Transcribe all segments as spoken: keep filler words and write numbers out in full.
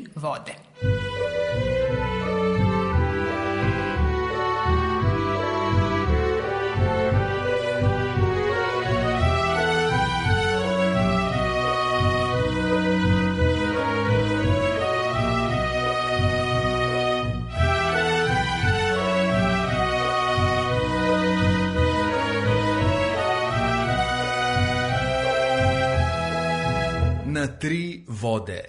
tri vode. Na tri vode.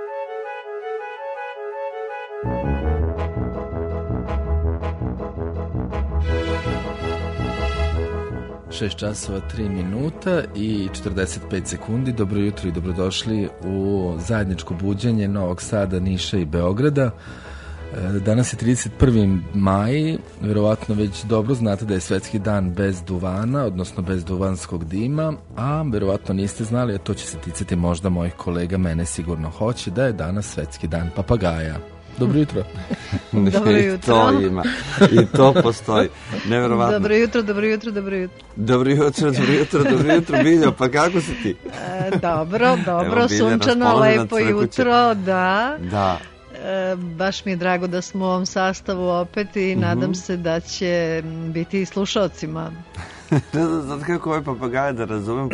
šest časova tri minuta i četrdeset pet sekundi. Dobro jutro i dobrodošli u zajedničko buđenje Novog Sada, Niša i Beograda. Danas je trideset prvi maj, verovatno već dobro znate da je svetski dan bez duvana, odnosno bez duvanskog dima, a verovatno niste znali, a to će se ticati možda mojih kolega, mene sigurno hoće, da je danas svetski dan papagaja. Dobro jutro. Dobro jutro. I to ima. I to postoji. Neverovatno. Dobro jutro, dobro jutro, dobro jutro. Dobro jutro, dobro jutro, dobro jutro, Biljo, pa kako si ti? E, dobro, dobro, evo, sunčano, lepo jutro, da. Da. E, baš mi je drago da smo u ovom sastavu opet i mm-hmm. nadam se da će biti i slušalcima. Ne znam, sad kako ovaj papagaje da razumem,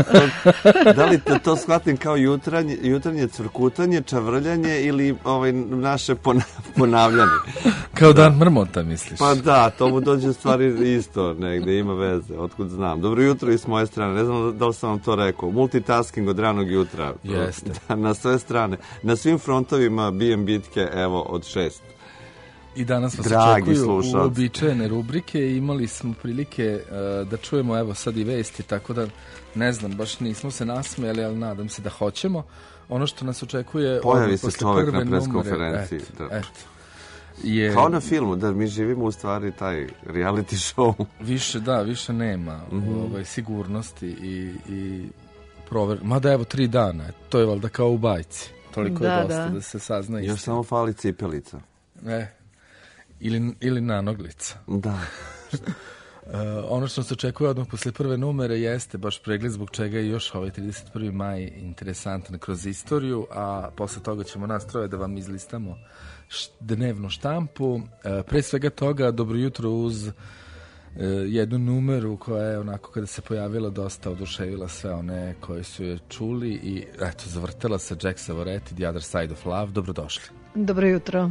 da li te to shvatim kao jutranje, jutranje cvrkutanje, čavrljanje ili ovaj, naše ponavljanje? Kao dan mrmota, misliš? Pa da, to mu dođe stvari isto, negde ima veze, otkud znam. Dobro jutro i s moje strane, ne znam da li sam vam to rekao, multitasking od ranog jutra. Jeste. Da, na sve strane, na svim frontovima bijem bitke, evo, od šest. I danas vas Dragi očekuju slušalci. uobičajene rubrike i imali smo prilike uh, da čujemo evo sad i vesti, tako da ne znam, baš nismo se nasmejali, ali nadam se da hoćemo. Ono što nas očekuje... Pojavi se čovjek na preskonferenciji. Eto, eto. Je, kao na filmu, da mi živimo u stvari taj reality show. Više, da, više nema mm-hmm. ovaj, sigurnosti i, i prover... Mada evo tri dana, to je valjda kao u bajci. Toliko da, je dosta da, da se sazna istina. Još samo fali cipelica. E, ili, ili nanoglica. Da. Uh, ono što se očekuje odmah posle prve numere jeste baš pregled zbog čega je još ovaj trideset prvi maj interesantan kroz istoriju, a posle toga ćemo nas troje da vam izlistamo š, dnevnu štampu. Uh, pre svega toga, dobro jutro uz uh, jednu numeru koja je onako kada se pojavila dosta oduševila sve one koji su je čuli i eto, zavrtela se Jack Savoretti, The Other Side of Love. Dobrodošli. Dobro jutro.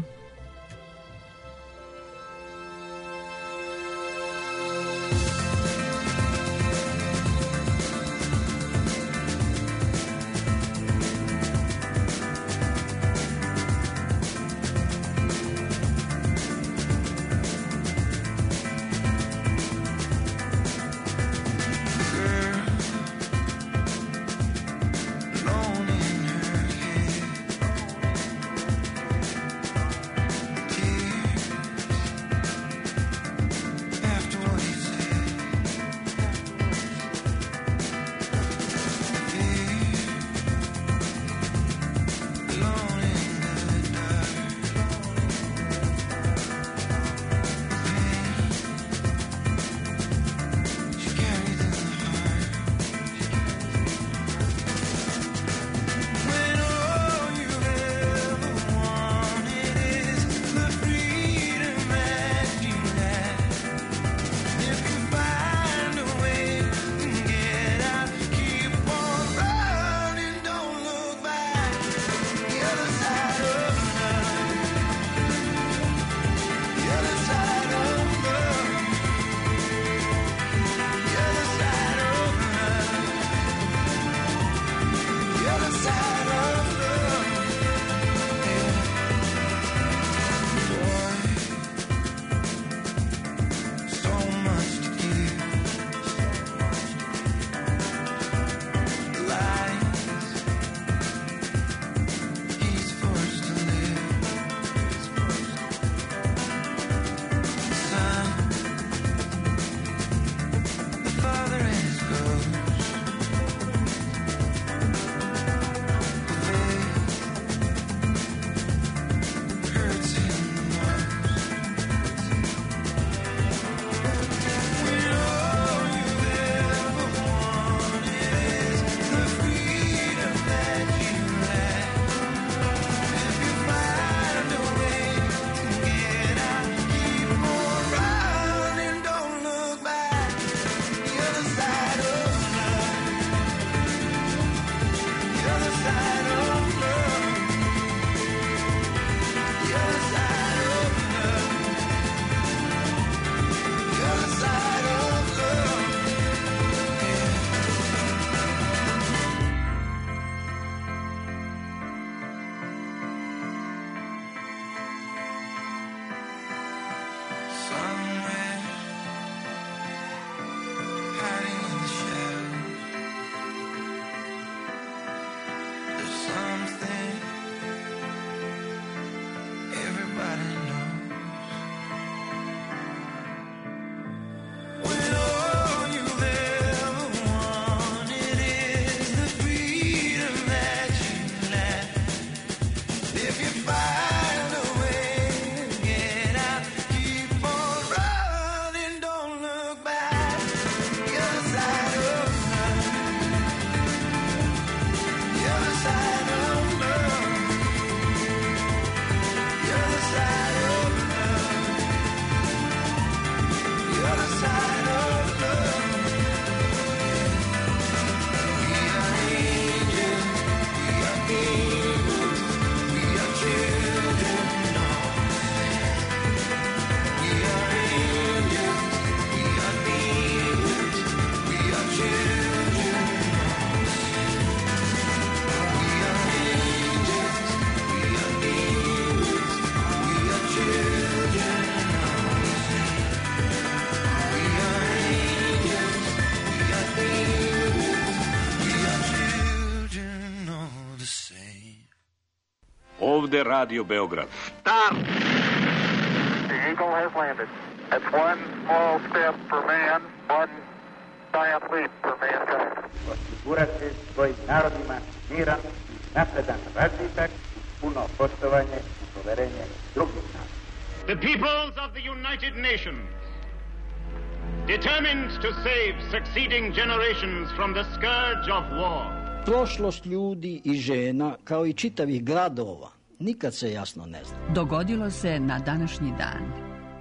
Ovde Radio Beograd. Start! The Eagle has landed. That's one small step for man, one giant leap for mankind. Osigurati svojim narodima miran, napredan razvitak, puno poštovanje i poverenje drugih naroda. The peoples of the United Nations, determined to save succeeding generations from the scourge of war. Prošlost ljudi i žena, kao i čitavih gradova, nikad se jasno ne zna. Dogodilo se na današnji dan.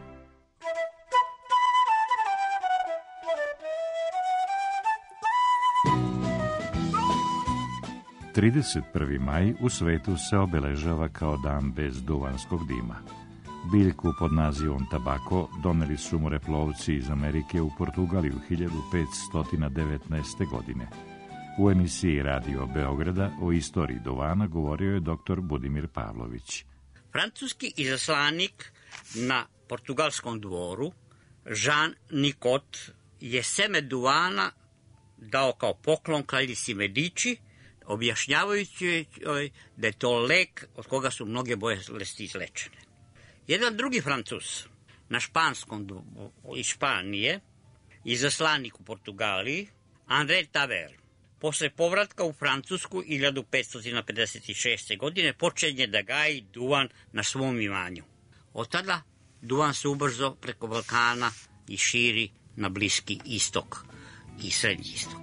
trideset prvi maj u svetu se obeležava kao dan bez duvanskog dima. Biljku pod nazivom tabako doneli su moreplovci iz Amerike u Portugaliju hiljadu petsto devetnaeste. godine. U emisiji Radio Beograda o istoriji duvana govorio je doktor Budimir Pavlović. Francuski izaslanik na portugalskom dvoru, Jean Nicot, je seme duvana dao kao poklon kraljici Medici, objašnjavajući da je to lek od koga su mnoge bolesti izlečene. Jedan drugi Francuz na španskom iz Španije, izaslanik u Portugaliji, André Taver, posle povratka u Francusku hiljadu petsto pedeset šeste. godine počinje da gaji duvan na svom imanju. Od tada duvan se ubrzo preko Balkana i širi na Bliski istok i Srednji istok.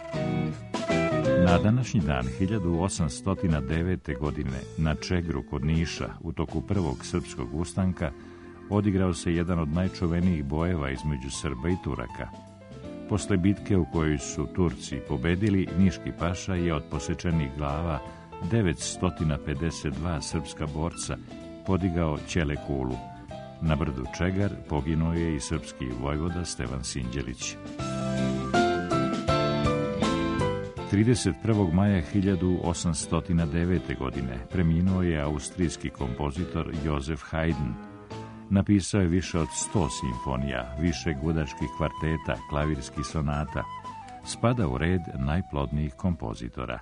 Na današnji dan hiljadu osamsto devete. godine na Čegru kod Niša u toku prvog srpskog ustanka odigrao se jedan od najčuvenijih bojeva između Srba i Turaka. Posle bitke u kojoj su Turci pobedili, niški paša je od posečenih glava devetsto pedeset dva srpska borca podigao ćele kulu. Na brdu Čegar poginuo je i srpski vojvoda Stevan Sinđelić. trideset prvog maja hiljadu osamsto devete. godine preminuo je austrijski kompozitor Josef Haydn. Napisao je više od sto simfonija, više gudačkih kvarteta, klavirskih sonata. Spada u red najplodnijih kompozitora.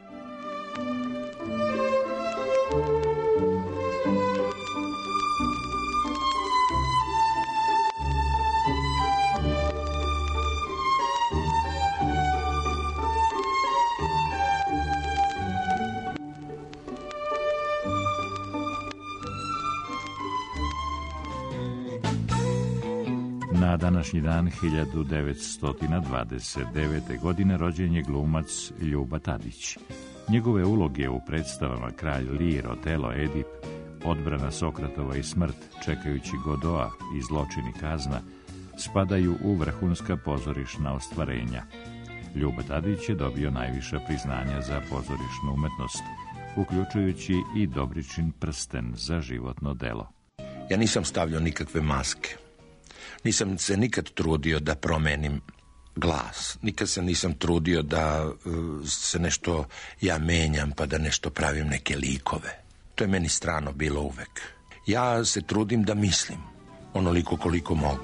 Na današnji dan hiljadu devetsto dvadeset devete. godine rođen je glumac Ljuba Tadić. Njegove uloge u predstavama Kralj Lir, Otelo, Edip, Odbrana Sokratova i smrt, Čekajući Godoa i Zločin i kazna spadaju u vrhunska pozorišna ostvarenja. Ljuba Tadić je dobio najviša priznanja za pozorišnu umetnost, uključujući i Dobričin prsten za životno delo. Ja nisam stavljao nikakve maske. Nisam se nikad trudio da promenim glas. Nikad se nisam trudio da uh, se nešto ja menjam pa da nešto pravim neke likove. To je meni strano bilo uvek. Ja se trudim da mislim onoliko koliko mogu.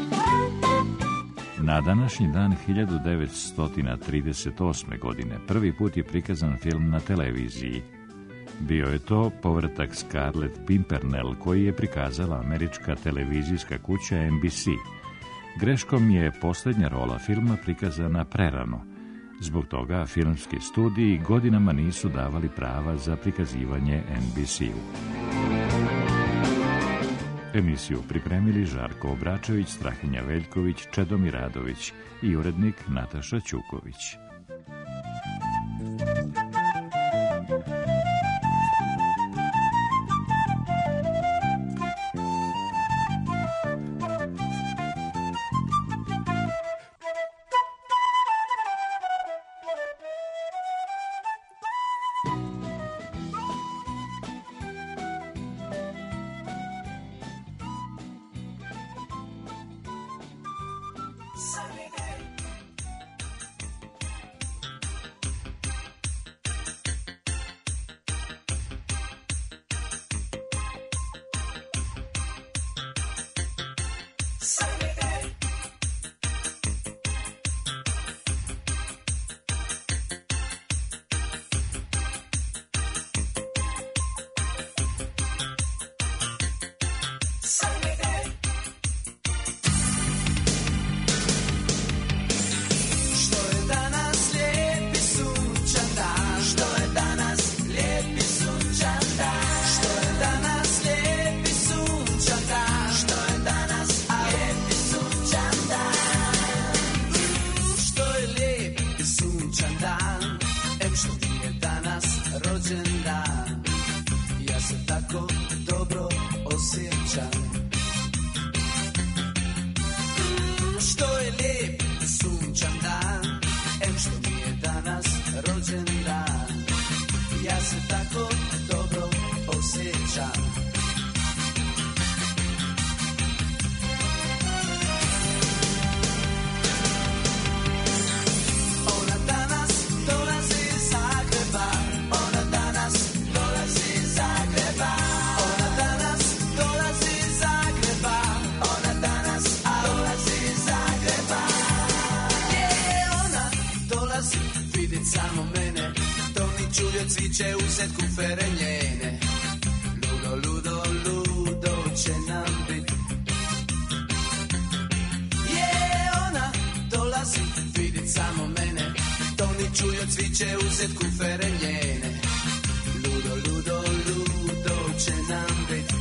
Na današnji dan hiljadu devetsto trideset osme. godine prvi put je prikazan film na televiziji. Bio je to Povrtak Scarlett Pimpernel koji je prikazala američka televizijska kuća N B C. Greškom je posljednja rola filma prikazana prerano. Zbog toga filmski studiji godinama nisu davali prava za prikazivanje N B C-u. Emisiju pripremili Žarko Obračević, Strahinja Veljković, Čedomir Radović i urednik Nataša Ćuković. samo mene, to mi čuje cviće uzet kufere njene. Ludo, ludo, ludo će nam bit. Je, ona dolazi vidit samo mene, to mi čuje cviće uzet kufere njene. Ludo, ludo, ludo će nam bit.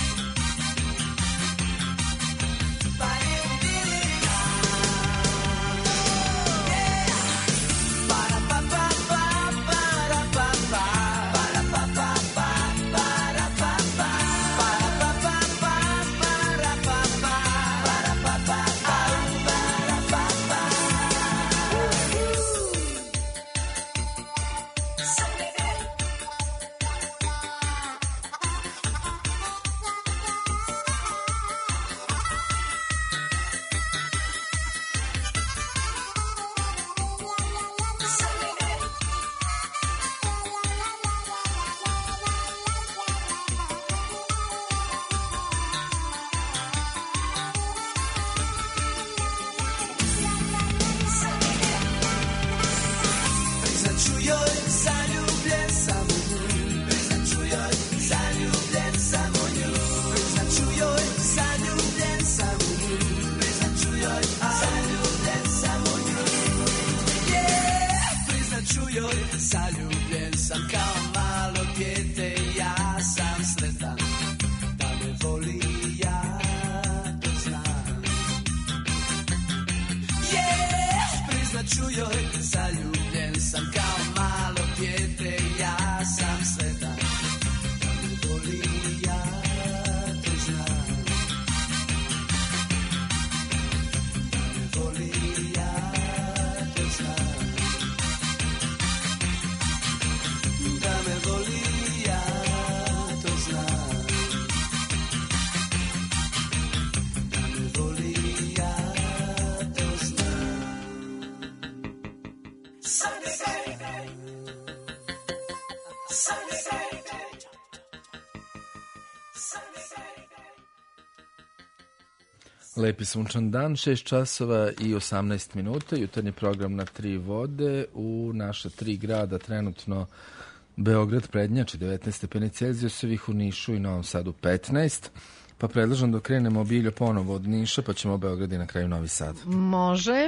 Lepi sunčan dan, šest časova i osamnaest minuta, jutarnji program na tri vode u naša tri grada, trenutno Beograd prednjači devetnaest stepeni Celzijusovih, u Nišu i Novom Sadu petnaest, pa predlažem da krenemo obilje ponovo od Niša, pa ćemo Beograd i na kraju Novi Sad. Može.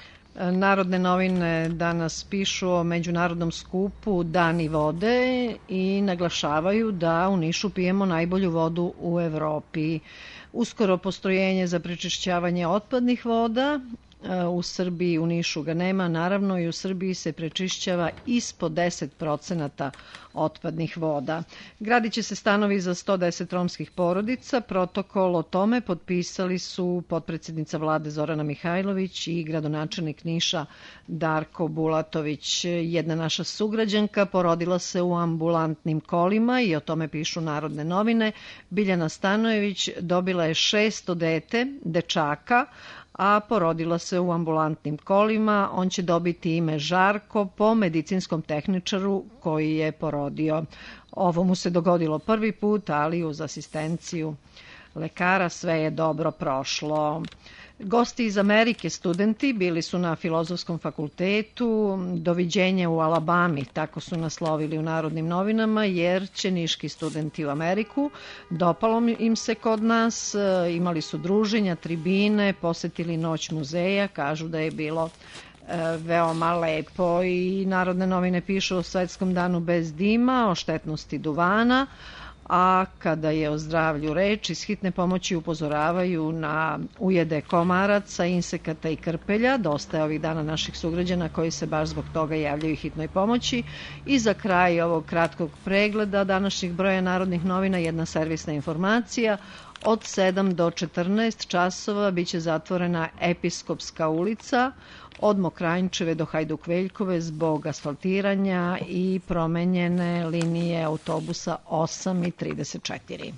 Narodne novine danas pišu o međunarodnom skupu Dani vode i naglašavaju da u Nišu pijemo najbolju vodu u Evropi. Uskoro postrojenje za prečišćavanje otpadnih voda, u Srbiji, u Nišu ga nema, naravno i u Srbiji se prečišćava ispod deset procenata otpadnih voda. Gradit će se stanovi za sto deset romskih porodica. Protokol o tome potpisali su potpredsjednica vlade Zorana Mihajlović i gradonačelnik Niša Darko Bulatović. Jedna naša sugrađanka porodila se u ambulantnim kolima i o tome pišu Narodne novine. Biljana Stanojević dobila je šesto dete, dečaka, a porodila se u ambulantnim kolima. On će dobiti ime Žarko po medicinskom tehničaru koji je porodio. Ovo mu se dogodilo prvi put, ali uz asistenciju lekara sve je dobro prošlo. Gosti iz Amerike, studenti, bili su na Filozofskom fakultetu. Doviđenje u Alabami, tako su naslovili u Narodnim novinama, jer će niški studenti u Ameriku. Dopalo im se kod nas, imali su druženja, tribine, posetili Noć muzeja, kažu da je bilo veoma lepo. I Narodne novine pišu o Svetskom danu bez dima, o štetnosti duvana, a kada je o zdravlju reč, iz hitne pomoći upozoravaju na ujede komaraca, insekata i krpelja. Dosta je ovih dana naših sugrađana koji se baš zbog toga javljaju hitnoj pomoći. I za kraj ovog kratkog pregleda današnjih broja Narodnih novina jedna servisna informacija. Od sedam do četrnaest časova biće zatvorena Episkopska ulica od Mokranjčeve do Hajduk-Veljkove zbog asfaltiranja i promenjene linije autobusa osam i trideset četiri.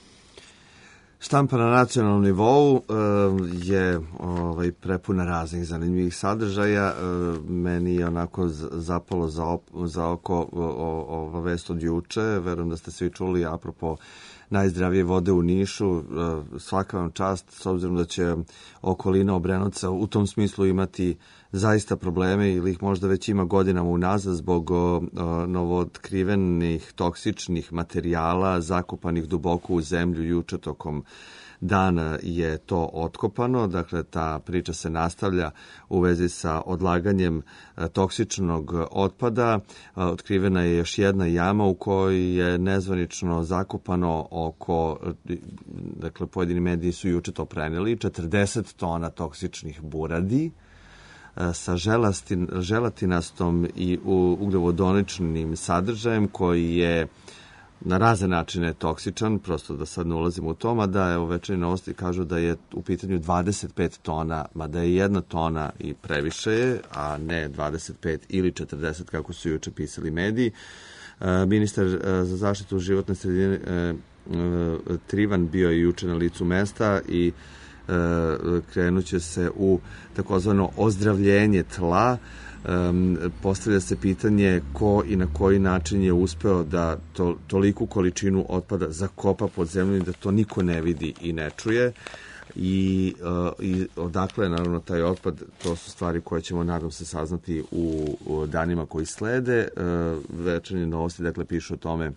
Štampa na nacionalnom nivou je ovaj, prepuna raznih zanimljivih sadržaja. Meni je onako zapalo za, op, za oko ova vest od juče. Verujem da ste svi čuli apropo najzdravije vode u Nišu. Svaka vam čast, s obzirom da će okolina Obrenovca u tom smislu imati zaista probleme ili ih možda već ima godinama unazad zbog novootkrivenih toksičnih materijala zakopanih duboko u zemlju. Juče tokom dana je to otkopano, dakle ta priča se nastavlja u vezi sa odlaganjem toksičnog otpada. Otkrivena je još jedna jama u kojoj je nezvanično zakopano oko, dakle pojedini mediji su juče to preneli, četrdeset tona toksičnih buradi sa želastin, želatinastom i ugljovodoničnim sadržajem koji je na razne načine toksičan, prosto da sad ne ulazimo u to, mada evo Večernje novosti kažu da je u pitanju dvadeset pet tona, mada je jedna tona i previše je, a ne dvadeset pet ili četrdeset kako su juče pisali mediji. E, ministar e, za zaštitu životne sredine e, e, Trivan bio je juče na licu mesta i e, krenut će se u takozvano ozdravljenje tla. Um, postavlja se pitanje ko i na koji način je uspeo da to, toliku količinu otpada zakopa pod zemljom i da to niko ne vidi i ne čuje i, uh, i odakle je naravno taj otpad. To su stvari koje ćemo nadam se saznati u, u danima koji slede. Uh, Večernje novosti dakle pišu o tome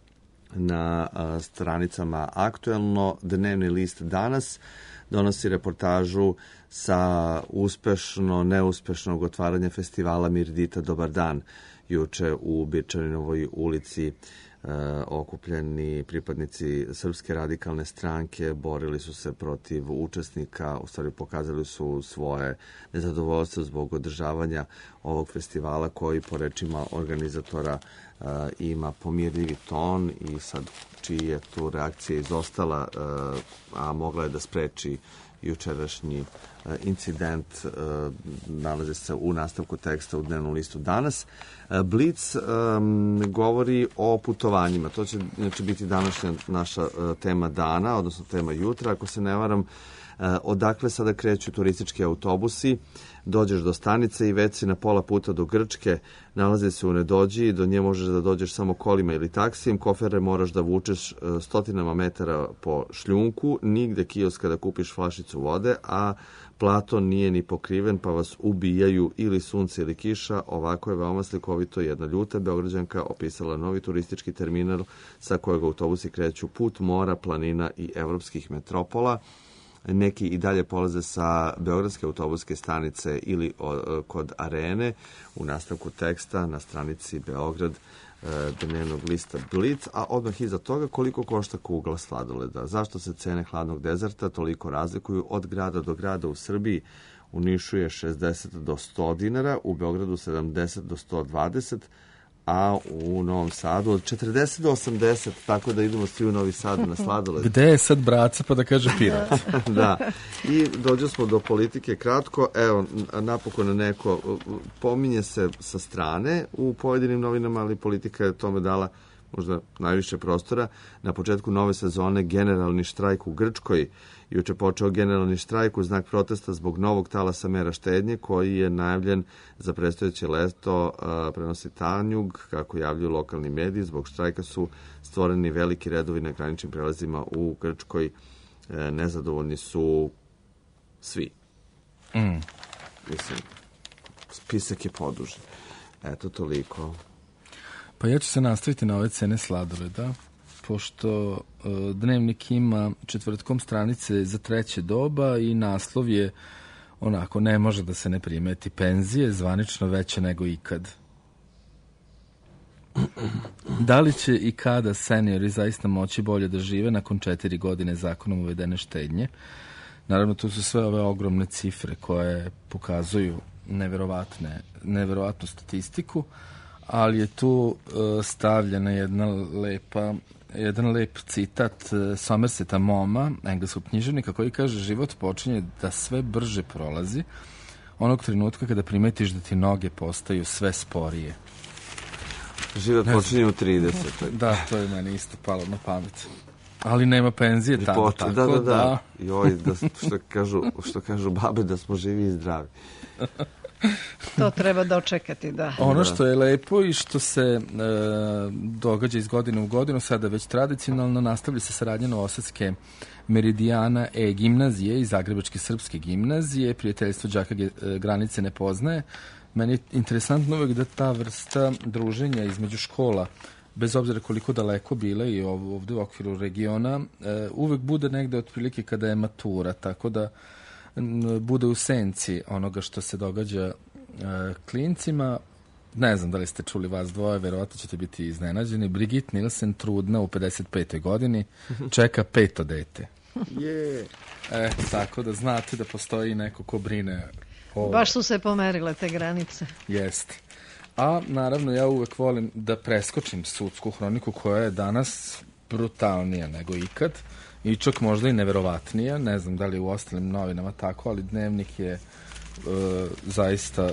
na uh, stranicama Aktuelno. Dnevni list Danas donosi reportažu sa uspešno, neuspešnog otvaranja festivala Mirdita Dobar dan. Juče u Birčaninovoj ulici e, okupljeni pripadnici Srpske radikalne stranke borili su se protiv učesnika, u stvari pokazali su svoje nezadovoljstvo zbog održavanja ovog festivala koji po rečima organizatora e, ima pomirljivi ton i sad čiji je tu reakcija izostala, e, a mogla je da spreči jučerašnji incident, nalazi se u nastavku teksta u dnevnom listu Danas. Blic um, govori o putovanjima. To će znači, biti današnja naša uh, tema dana, odnosno tema jutra. Ako se ne varam, uh, odakle sada kreću turistički autobusi, dođeš do stanice i već si na pola puta do Grčke, nalazi se u Nedođiji, do nje možeš da dođeš samo kolima ili taksijem, kofere moraš da vučeš uh, stotinama metara po šljunku, nigde kioska da kupiš flašicu vode, a Platon nije ni pokriven, pa vas ubijaju ili sunce ili kiša. Ovako je veoma slikovito jedna ljuta Beograđanka opisala novi turistički terminal sa kojeg autobusi kreću put mora, planina i evropskih metropola. Neki i dalje polaze sa Beogradske autobuske stanice ili o, kod Arene. U nastavku teksta na stranici Beograd dnevnog lista Blic, a odmah iza toga koliko košta kugla sladoleda. Zašto se cene hladnog dezerta toliko razlikuju od grada do grada u Srbiji? U Nišu je šezdeset do sto dinara, u Beogradu sedamdeset do sto dvadeset, a u Novom Sadu od četrdeset do osamdeset, tako da idemo svi u Novi Sad na sladoled. Gde je sad braca pa da kaže pirat? Da, i dođe smo do politike kratko. Evo, napokon neko pominje se sa strane u pojedinim novinama, ali politika je tome dala možda najviše prostora. Na početku nove sezone generalni štrajk u Grčkoj. Juče počeo generalni štrajk u znak protesta zbog novog talasa mera štednje koji je najavljen za predstojeće leto, prenosi Tanjug, kako javljaju lokalni mediji. Zbog štrajka su stvoreni veliki redovi na graničnim prelazima u Grčkoj. Nezadovoljni su svi. Mm. Mislim, spisak je podužen. Eto, toliko. Pa ja ću se nastaviti na ove cene sladoleda, pošto uh, Dnevnik ima četvrtkom stranice za treće doba i naslov je onako, ne može da se ne primeti, penzije zvanično veće nego ikad. Da li će i kada seniori zaista moći bolje da žive nakon četiri godine zakonom uvedene štednje? Naravno, tu su sve ove ogromne cifre koje pokazuju neverovatne, neverovatnu statistiku, ali je tu uh, stavljena jedna lepa, jedan lep citat uh, Somerseta Moma, engleskog književnika, koji kaže: život počinje da sve brže prolazi onog trenutka kada primetiš da ti noge postaju sve sporije. Život počinje u tridesetoj. Da, to je meni isto palo na pamet. Ali nema penzije tamo, poč... tako da. Da, da, da. da... Joj, da, što, kažu, što kažu babe, da smo živi i zdravi. To treba dočekati, da. Ono što je lepo i što se e, događa iz godine u godinu, sada već tradicionalno, nastavlja se saradnja Novosadske Meridijana e-gimnazije i Zagrebačke srpske gimnazije. Prijateljstvo đaka granice ne poznaje. Meni je interesantno uvek da ta vrsta druženja između škola, bez obzira koliko daleko bile i ovde u okviru regiona, uvek bude negde otprilike kada je matura, tako da bude u senci onoga što se događa klincima. Ne znam da li ste čuli vas dvoje, verovatno ćete biti iznenađeni. Brigitte Nielsen, trudna u pedeset petoj godini, čeka peto dete. Je. E, tako da znate da postoji neko ko brine o... Baš su se pomerile te granice. Jeste. A naravno ja uvek volim da preskočim sudsku hroniku koja je danas brutalnija nego ikad i čak možda i neverovatnija. Ne znam da li je u ostalim novinama tako, ali Dnevnik je uh, zaista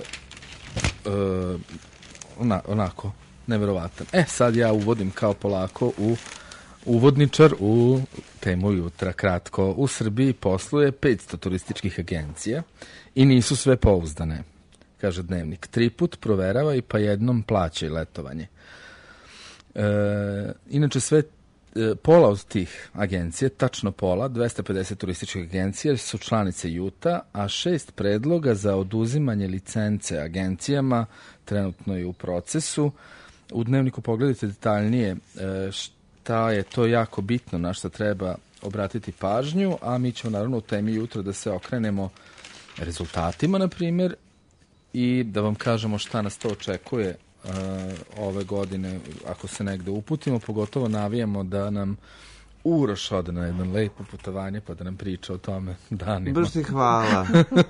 uh, ona, onako neverovatan. E, sad ja uvodim kao polako u uvodničar u temu jutra. Kratko, u Srbiji posluje petsto turističkih agencija i nisu sve pouzdane, kaže Dnevnik. Tri put proverava i pa jednom plaća i letovanje. E, inače, sve e, pola od tih agencija, tačno pola, dvesta pedeset turističkih agencija su članice juta, a šest predloga za oduzimanje licence agencijama trenutno je u procesu. U Dnevniku pogledajte detaljnije e, šta je to jako bitno, na što treba obratiti pažnju, a mi ćemo naravno u temi jutra da se okrenemo rezultatima, na primjer, i da vam kažemo šta nas to očekuje uh, ove godine ako se negde uputimo, pogotovo navijamo da nam Uroš ode na jedno lepo putovanje pa da nam priča o tome danima. Baš ti hvala.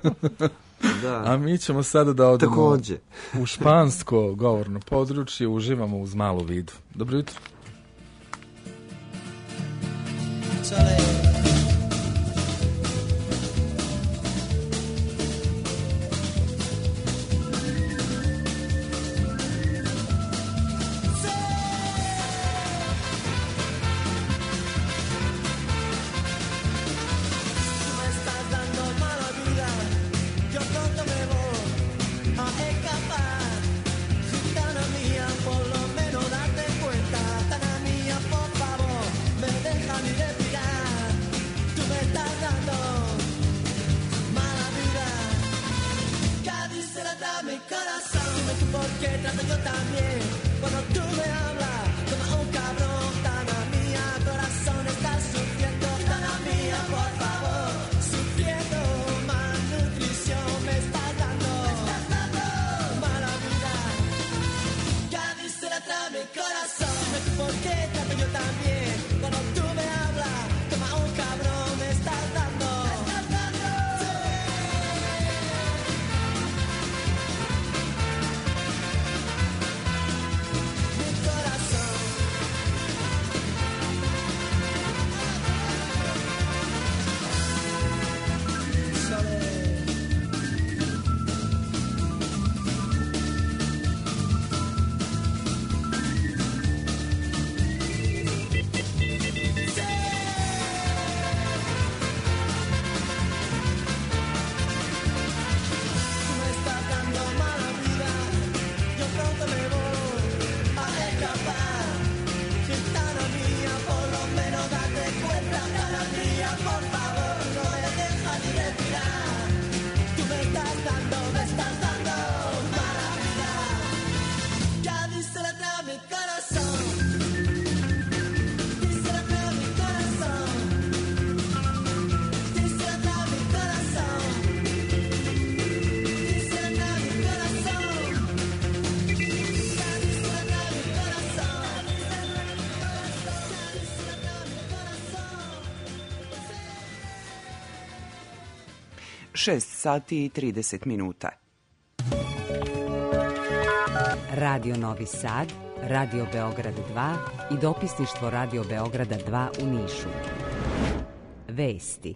Da. A mi ćemo sada da odemo Takođe. u špansko govorno područje, uživamo uz malu vidu. Dobro jutro. šest sati i trideset minuta. Radio Novi Sad, Radio Beograd dva i dopisništvo Radio Beograda dva u Nišu. Vesti.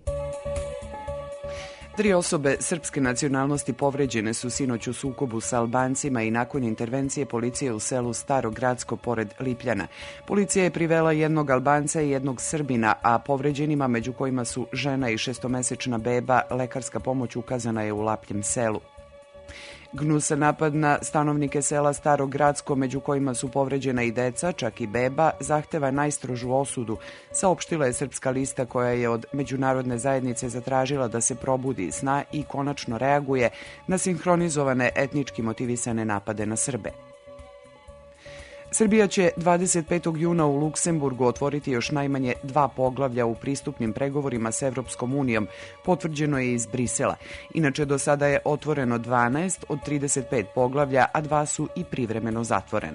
Tri osobe srpske nacionalnosti povređene su sinoć u sukobu sa Albancima i nakon intervencije policije u selu Starogradsko pored Lipljana. Policija je privela jednog Albanca i jednog Srbina, a povređenima, među kojima su žena i šestomesečna beba, lekarska pomoć ukazana je u Lapljem selu. Gnusan napad na stanovnike sela Staro Gradsko, među kojima su povređena i deca, čak i beba, zahteva najstrožu osudu, saopštila je Srpska lista koja je od međunarodne zajednice zatražila da se probudi iz sna i konačno reaguje na sinhronizovane etnički motivisane napade na Srbe. Srbija će dvadeset petog juna u Luksemburgu otvoriti još najmanje dva poglavlja u pristupnim pregovorima s Evropskom unijom, potvrđeno je iz Brisela. Inače, do sada je otvoreno dvanaest od trideset pet poglavlja, a dva su i privremeno zatvorena.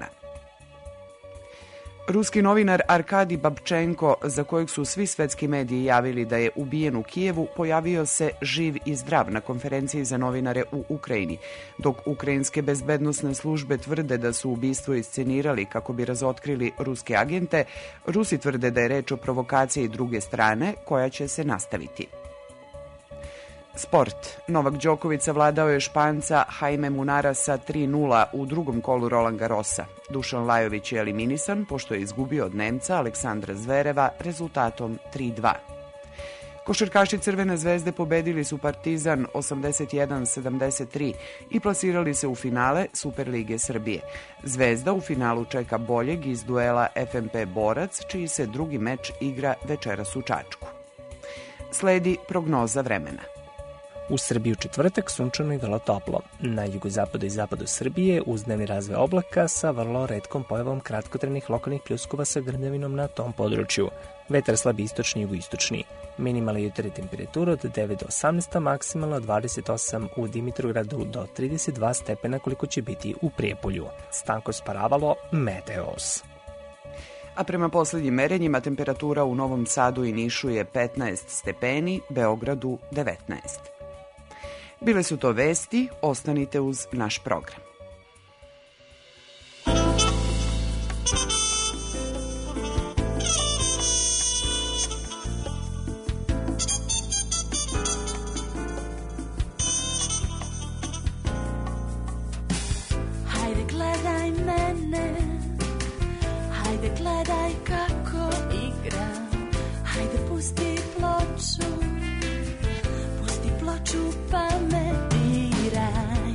Ruski novinar Arkadi Babčenko, za kojeg su svi svetski mediji javili da je ubijen u Kijevu, pojavio se živ i zdrav na konferenciji za novinare u Ukrajini. Dok ukrajinske bezbednosne službe tvrde da su ubistvo iscenirali kako bi razotkrili ruske agente, Rusi tvrde da je reč o provokaciji druge strane koja će se nastaviti. Sport. Novak Đoković savladao je Španca Jaime Munara sa tri nula u drugom kolu Roland Garrosa. Dušan Lajović je eliminisan pošto je izgubio od Nemca Aleksandra Zvereva rezultatom tri dva. Košarkaši Crvene zvezde pobedili su Partizan osamdeset jedan sedamdeset tri i plasirali se u finale Superlige Srbije. Zvezda u finalu čeka boljeg iz duela F M P Borac, čiji se drugi meč igra večeras u Čačku. Sledi prognoza vremena. U Srbiji u četvrtak sunčano i vrlo toplo. Na jugozapadu i zapadu Srbije uz dnevni razvoj oblaka sa vrlo retkom pojavom kratkotrajnih lokalnih pljuskova sa grmljavinom na tom području. Vetar slabi istočni i jugoistočni. Minimalna jutarnja temperatura od devet do osamnaest, a maksimalno dvadeset osam u Dimitrovgradu do trideset dva stepena koliko će biti u Prijepolju. Stanko sparavalo Meteos. A prema poslednjim merenjima temperatura u Novom Sadu i Nišu je petnaest stepeni, Beogradu devetnaest. Bile su to vesti, ostanite uz naš program. Hajde gledaj mene, hajde gledaj kako igram, hajde pusti ploču, pusti ploču pa me diraj.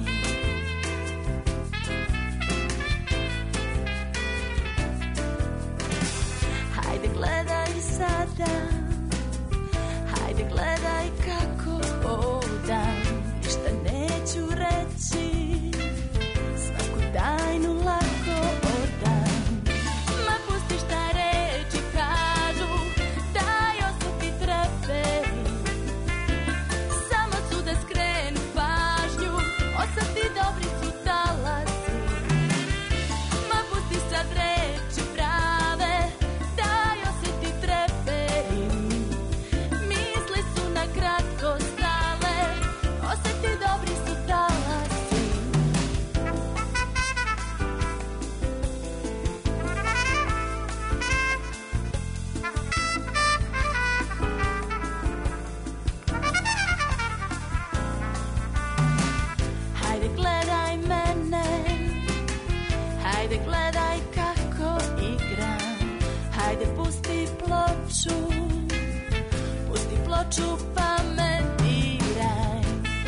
Hajde gledaj sada, hajde gledaj kako odam, ništa neću reći, svaku tajnu lako odam. Ma pusti šta reči kažu, daj osjeti treperi, samo su da skrenu pažnju, osjeti dobri su talasi. Ma pusti sad reči prave, daj osjeti treperi, misli su na kratko stale, osjeti dobri su talasi. Hajde gledaj mene, hajde gledaj kako igram, hajde pusti ploču, pusti ploču pa me diraj.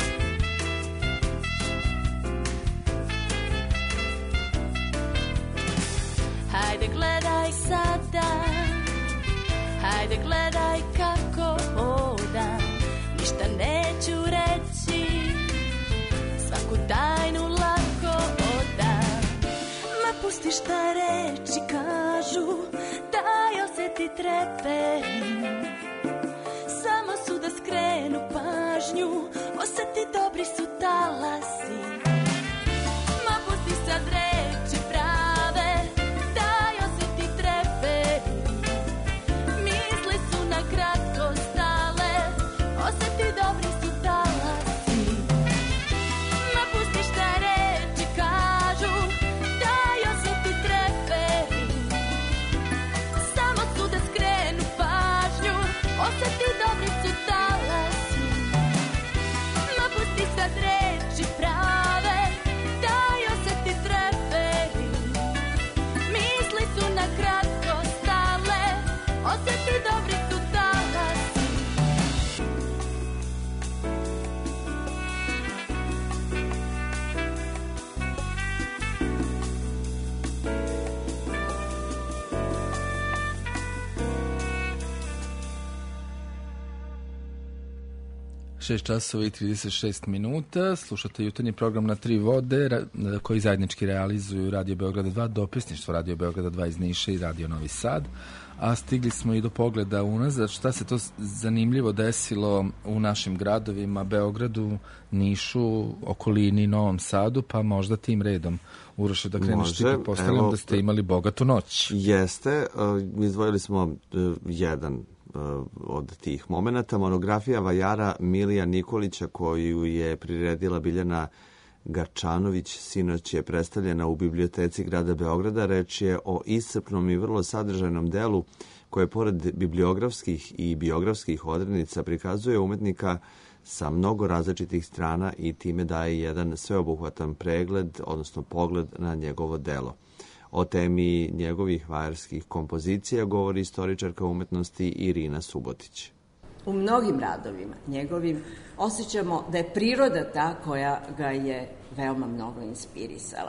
Hajde gledaj sada, hajde gledaj kako odam, ništa neću reći, svaku tajnu lako odam. Ma pusti šta reči kažu, daj osjeti treperi, samo su da skrenu pažnju, osjeti dobri su talasi. Ma pusti sad reči prave, daj osjeti treperi, misli su na kratko stale, osjeti dobri su talasi. Ma pusti šta reči kažu, daj osjeti treperi, samo su da skrenu pažnju, osjeti dobri su talasi. Ma pusti sad reči šest časova i trideset šest minuta. Slušate jutarnji program Na tri vode ra- koji zajednički realizuju Radio Beograda dva, dopisništvo Radio Beograda dva iz Niša i Radio Novi Sad. A stigli smo i do pogleda unazad šta se to zanimljivo desilo u našim gradovima, Beogradu, Nišu, okolini, Novom Sadu, pa možda tim redom. Uroše, da kreneš ti, pretpostavljam da ste imali bogatu noć. Jeste, izdvojili smo jedan od tih momenata. Monografija vajara Milija Nikolića, koju je priredila Biljana Garčanović, sinoć je predstavljena u biblioteci grada Beograda. Reč je o iscrpnom i vrlo sadržajnom delu koje pored bibliografskih i biografskih odrednica prikazuje umetnika sa mnogo različitih strana i time daje jedan sveobuhvatan pregled, odnosno pogled na njegovo delo. O temi njegovih vajarskih kompozicija govori istoričarka umetnosti Irina Subotić. U mnogim radovima njegovim osjećamo da je priroda ta koja ga je veoma mnogo inspirisala.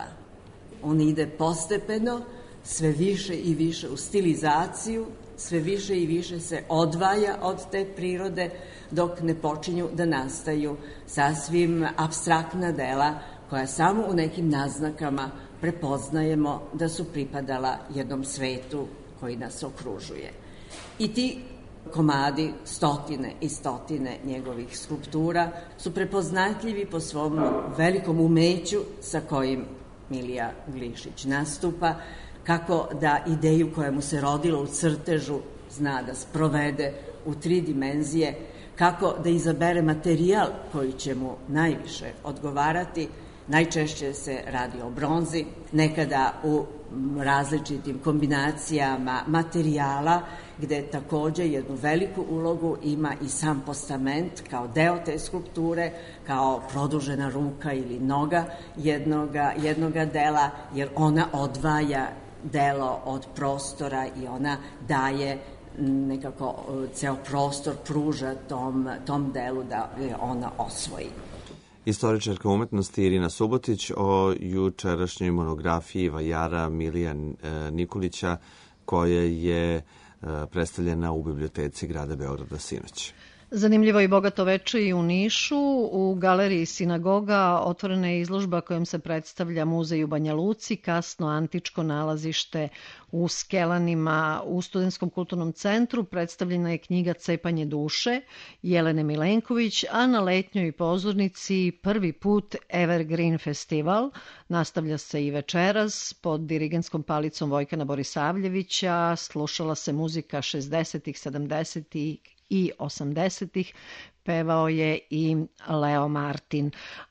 On ide postepeno, sve više i više u stilizaciju, sve više i više se odvaja od te prirode dok ne počinju da nastaju sasvim apstraktna dela koja samo u nekim naznakama prepoznajemo da su pripadala jednom svetu koji nas okružuje. I ti komadi, stotine i stotine njegovih skulptura su prepoznatljivi po svom velikom umeću sa kojim Milija Glišić nastupa, kako da ideju koja mu se rodila u crtežu zna da sprovede u tri dimenzije, kako da izabere materijal koji će mu najviše odgovarati. Najčešće se radi o bronzi, nekada u različitim kombinacijama materijala, gde takođe jednu veliku ulogu ima i sam postament kao deo te skulpture, kao produžena ruka ili noga jednoga, jednoga dela, jer ona odvaja delo od prostora i ona daje nekako ceo prostor pruža tom, tom delu da ona osvoji. Istoričarka umetnosti Irina Subotić o jučerašnjoj monografiji vajara Milija Nikolića koja je predstavljena u biblioteci grada Beograda sinoć. Zanimljivo i bogato veče i u Nišu. U galeriji Sinagoga otvorena je izložba kojom se predstavlja muzej u Banja Luci, kasno antičko nalazište u Skelanima u Studentskom kulturnom centru. Predstavljena je knjiga Cepanje duše Jelene Milenković, a na letnjoj pozornici prvi put Evergreen festival. Nastavlja se i večeras pod dirigentskom palicom Vojkana Borisavljevića. Slušala se muzika šezdesetih, sedamdesetih i osamdesetih, pevao je i Leo Martin.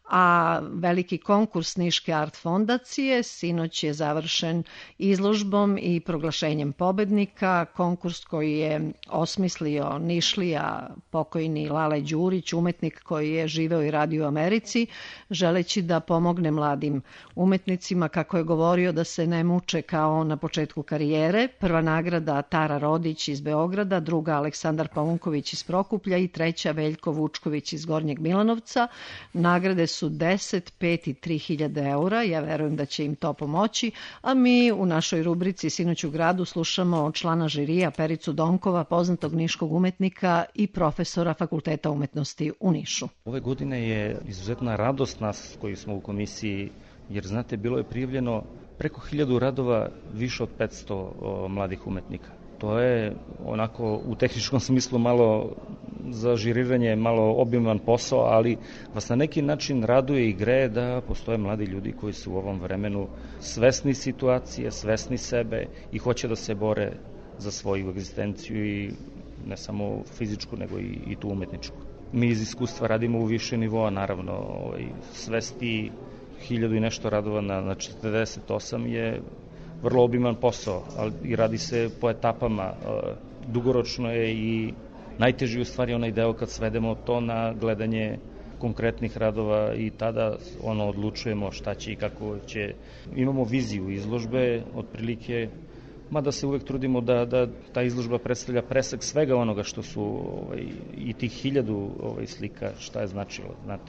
A veliki konkurs Niške art fondacije sinoć je završen izložbom i proglašenjem pobednika. Konkurs koji je osmislio Nišlija, pokojni Lale Đurić, umetnik koji je živeo i radio u Americi, želeći da pomogne mladim umetnicima, kako je govorio, da se ne muče kao na početku karijere. Prva nagrada Tara Rodić iz Beograda, druga Aleksandar Paunković iz Prokuplja i treća Veljko Vučković iz Gornjeg Milanovca. Nagrade su deset, pet i tri hiljade eura. Ja verujem da će im to pomoći. A mi u našoj rubrici Sinoć u gradu slušamo od člana žirija Pericu Donkova, poznatog niškog umetnika i profesora Fakulteta umetnosti u Nišu. Ove godine je izuzetna radost nas koji smo u komisiji, jer znate, bilo je prijavljeno preko hiljadu radova, više od petsto o, mladih umetnika. To je onako u tehničkom smislu malo za žiriranje, malo obiman posao, ali vas na neki način raduje i greje da postoje mladi ljudi koji su u ovom vremenu svesni situacije, svesni sebe i hoće da se bore za svoju egzistenciju i ne samo fizičku, nego i, i tu umetničku. Mi iz iskustva radimo u više nivoa, naravno, ovaj, svesti hiljadu i nešto radova na, na četrdeset osam je vrlo obiman posao, ali i radi se po etapama. Dugoročno je i najteži u stvari onaj deo kad svedemo to na gledanje konkretnih radova i tada ono odlučujemo šta će i kako će. Imamo viziju izložbe, otprilike, mada se uvek trudimo da, da ta izložba predstavlja presek svega onoga što su ovaj, i tih hiljadu ovaj, slika, šta je značilo, znate.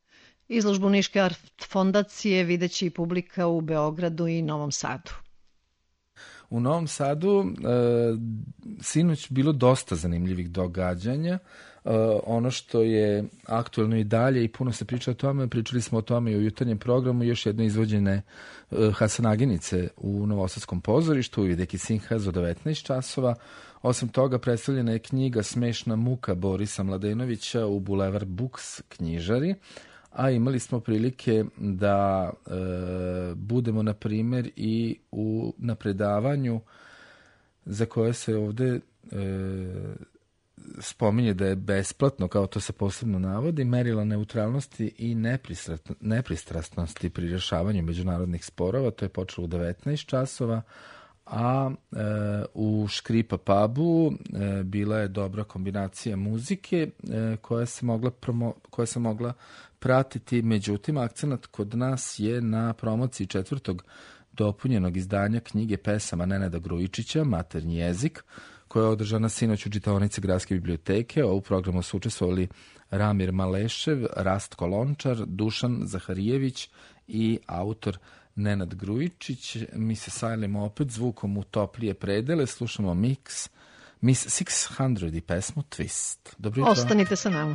Izložbu Niške art fondacije videće i publika u Beogradu i Novom Sadu. U Novom Sadu e, sinoć bilo dosta zanimljivih događanja. Uh, ono što je aktuelno i dalje i puno se priča o tome, pričali smo o tome i u jutarnjem programu, još jedno izvođene uh, Hasanaginice u Novosadskom pozorištu, Videki Sinhaz od devetnaest časova. Osim toga predstavljena je knjiga Smešna muka Borisa Mladenovića u Bulevar Books knjižari, a imali smo prilike da uh, budemo na primjer i u, na predavanju za koje se ovde uh, spominje da je besplatno, kao to se posebno navodi, merila neutralnosti i nepristrasnosti pri rješavanju međunarodnih sporova. To je počelo u devetnaest časova, a e, u Škripa pubu e, bila je dobra kombinacija muzike e, koja se mogla promo, koja se mogla pratiti. Međutim, akcenat kod nas je na promociji četvrtog dopunjenog izdanja knjige pesama Nenada Grujičića, Maternji jezik, koja je održana sinoć u čitaonici Gradske biblioteke. U programu su učestvovali Ramir Malešev, Rastko Lončar, Dušan Zaharijević i autor Nenad Grujičić. Mi se sajlimo opet zvukom u toplije predele, slušamo Mix, Miss šesto i pesmu Twist. Dobro jutro. Ostanite sa nama.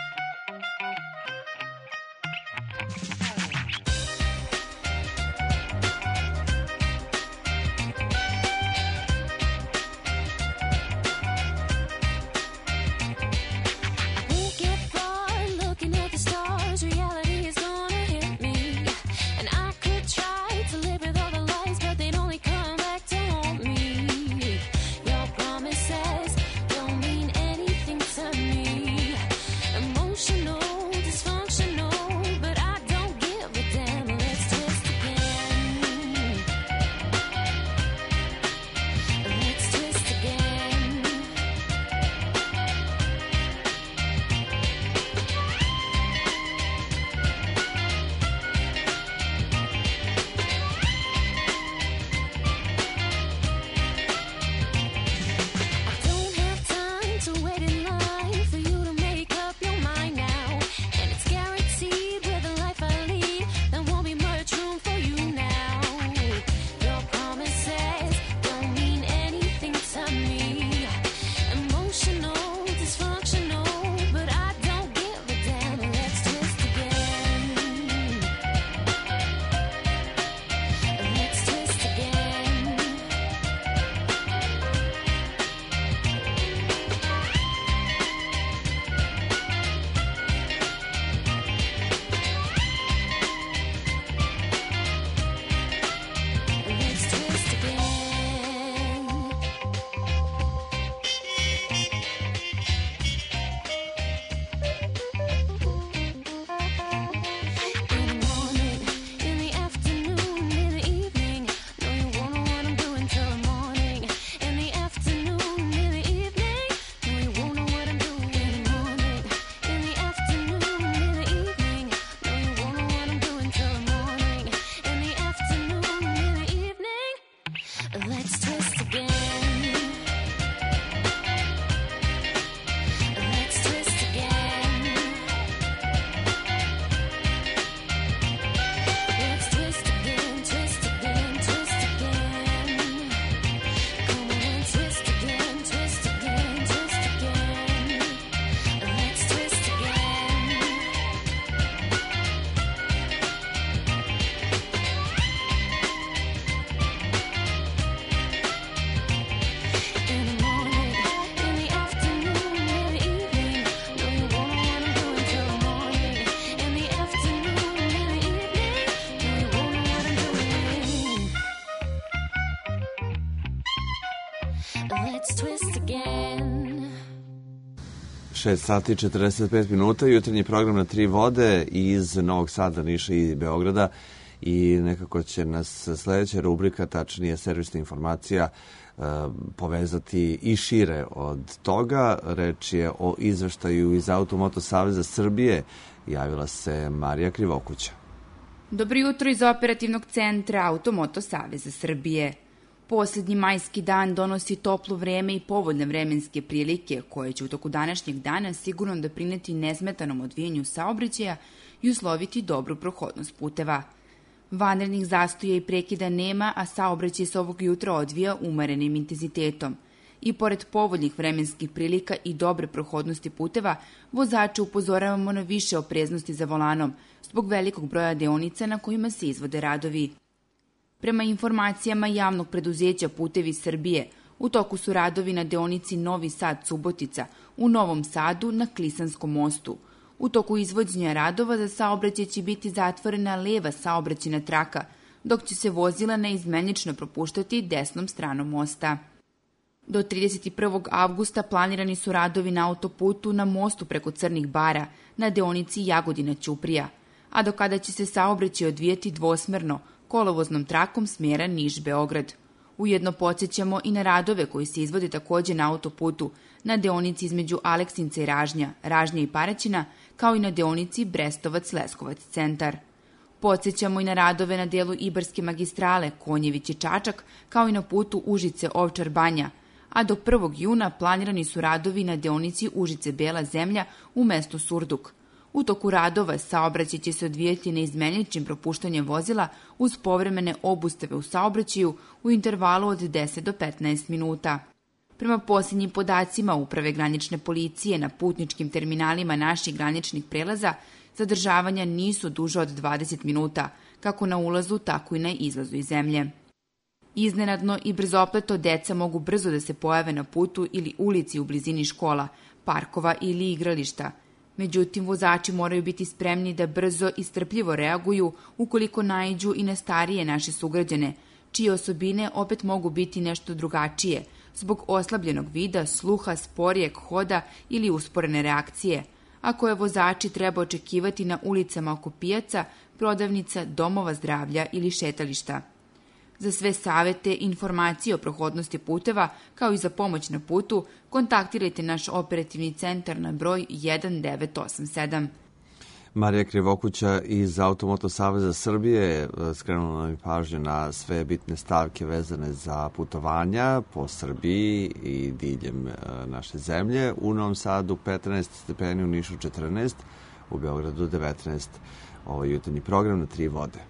šest sati i četrdeset pet minuta, jutarnji program na tri vode iz Novog Sada, Niša i Beograda, i nekako će nas sledeća rubrika, tačnije servisna informacija, povezati i šire od toga. Reč je o izveštaju iz Automoto Saveza Srbije. Javila se Marija Krivokuća. Dobro jutro iz operativnog centra Automoto Saveza Srbije. Posljednji majski dan donosi toplo vreme i povoljne vremenske prilike koje će u toku današnjeg dana sigurno doprineti nesmetanom odvijanju saobraćaja i usloviti dobru prohodnost puteva. Vanrednih zastoja i prekida nema, a saobraćaj se ovog jutra odvija umerenim intenzitetom. I pored povoljnih vremenskih prilika i dobre prohodnosti puteva, vozače upozoravamo na više opreznosti za volanom, zbog velikog broja deonica na kojima se izvode radovi. Prema informacijama javnog preduzeća Putevi Srbije, u toku su radovi na deonici Novi Sad-Subotica, u Novom Sadu na Klisanskom mostu. U toku izvođenja radova za saobraćaj će biti zatvorena leva saobraćajna traka, dok će se vozila neizmenično propuštati desnom stranom mosta. Do trideset prvog avgusta planirani su radovi na autoputu na mostu preko Crnih Bara, na deonici Jagodina-Ćuprija, a do kada će se saobraćaj odvijati dvosmerno, kolovoznom trakom smjera Niš-Beograd. Ujedno podsjećamo i na radove koji se izvode takođe na autoputu, na deonici između Aleksinca i Ražnja, Ražnja i Paraćina, kao i na deonici Brestovac-Leskovac centar. Podsjećamo i na radove na delu Ibarske magistrale Konjević i Čačak, kao i na putu Užice-Ovčar Banja, a do prvog juna planirani su radovi na deonici Užice-Bela zemlja u mestu Surduk. U toku radova saobraćaj će se odvijati neizmenjeničnim propuštanjem vozila uz povremene obustave u saobraćaju u intervalu od deset do petnaest minuta. Prema posljednjim podacima Uprave granične policije na putničkim terminalima naših graničnih prelaza, zadržavanja nisu duže od dvadeset minuta, kako na ulazu, tako i na izlazu iz zemlje. Iznenadno i brzopleto deca mogu brzo da se pojave na putu ili ulici u blizini škola, parkova ili igrališta. Međutim, vozači moraju biti spremni da brzo i strpljivo reaguju ukoliko naiđu i na starije naše sugrađane, čije osobine opet mogu biti nešto drugačije, zbog oslabljenog vida, sluha, sporijeg hoda ili usporene reakcije, a koje vozači treba očekivati na ulicama oko pijaca, prodavnica, domova zdravlja ili šetališta. Za sve savete i informacije o prohodnosti puteva, kao i za pomoć na putu, kontaktirajte naš operativni centar na broj jedan devet osam sedam. Marija Krivokuća iz Automoto Saveza Srbije skrenula nam pažnju na sve bitne stavke vezane za putovanja po Srbiji i diljem naše zemlje. U Novom Sadu petnaest stepeni, u Nišu četrnaest, u Beogradu devetnaest. Ovo je jutarnji program na Tri vode.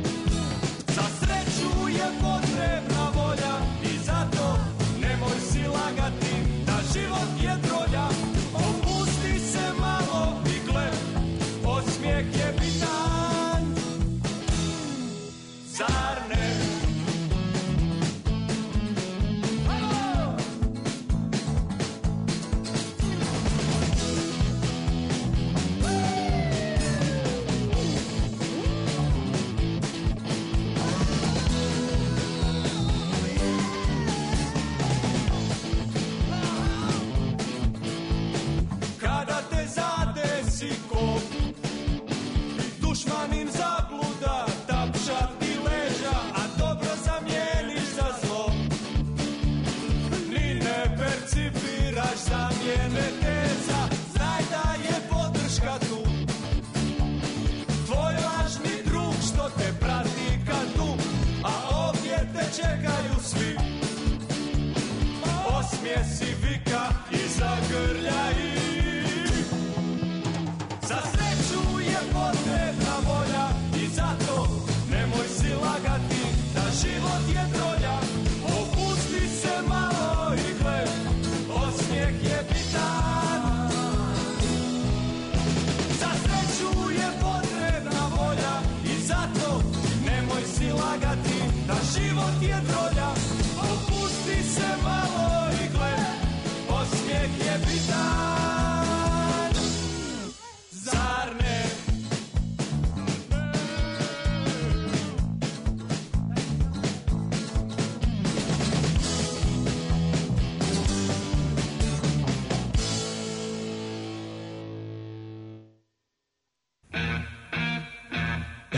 Za sreću je potrebna volja i zato nemoj silaziti.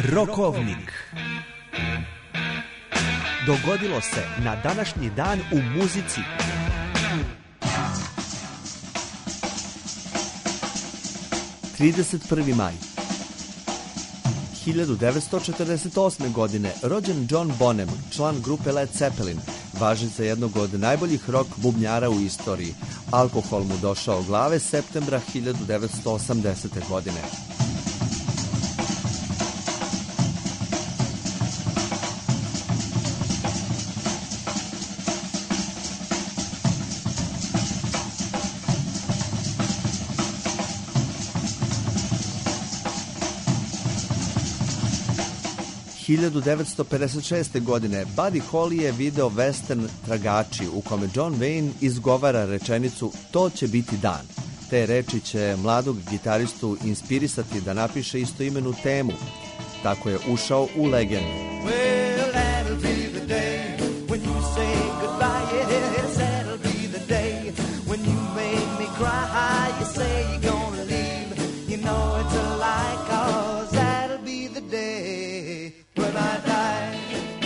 Rokovnik. Dogodilo se na današnji dan u muzici. trideset prvi maj. hiljadu devetsto četrdeset osme. godine rođen John Bonham, član grupe Led Zeppelin, važi za jednog od najboljih rock bubnjara u istoriji. Alkohol mu došao glave septembra hiljadu devetsto osamdesete. godine. hiljadu devetsto pedeset šeste. godine Buddy Holly je video western Tragači u kome John Wayne izgovara rečenicu "To će biti dan". Te reči će mladog gitaristu inspirisati da napiše istoimenu temu. Tako je ušao u legendu. Well, that'll be the day when you say goodbye. Yes, that'll be the day when you make me cry. You say you're gonna leave, you know it's a lie, 'cause that'll be the day when I die.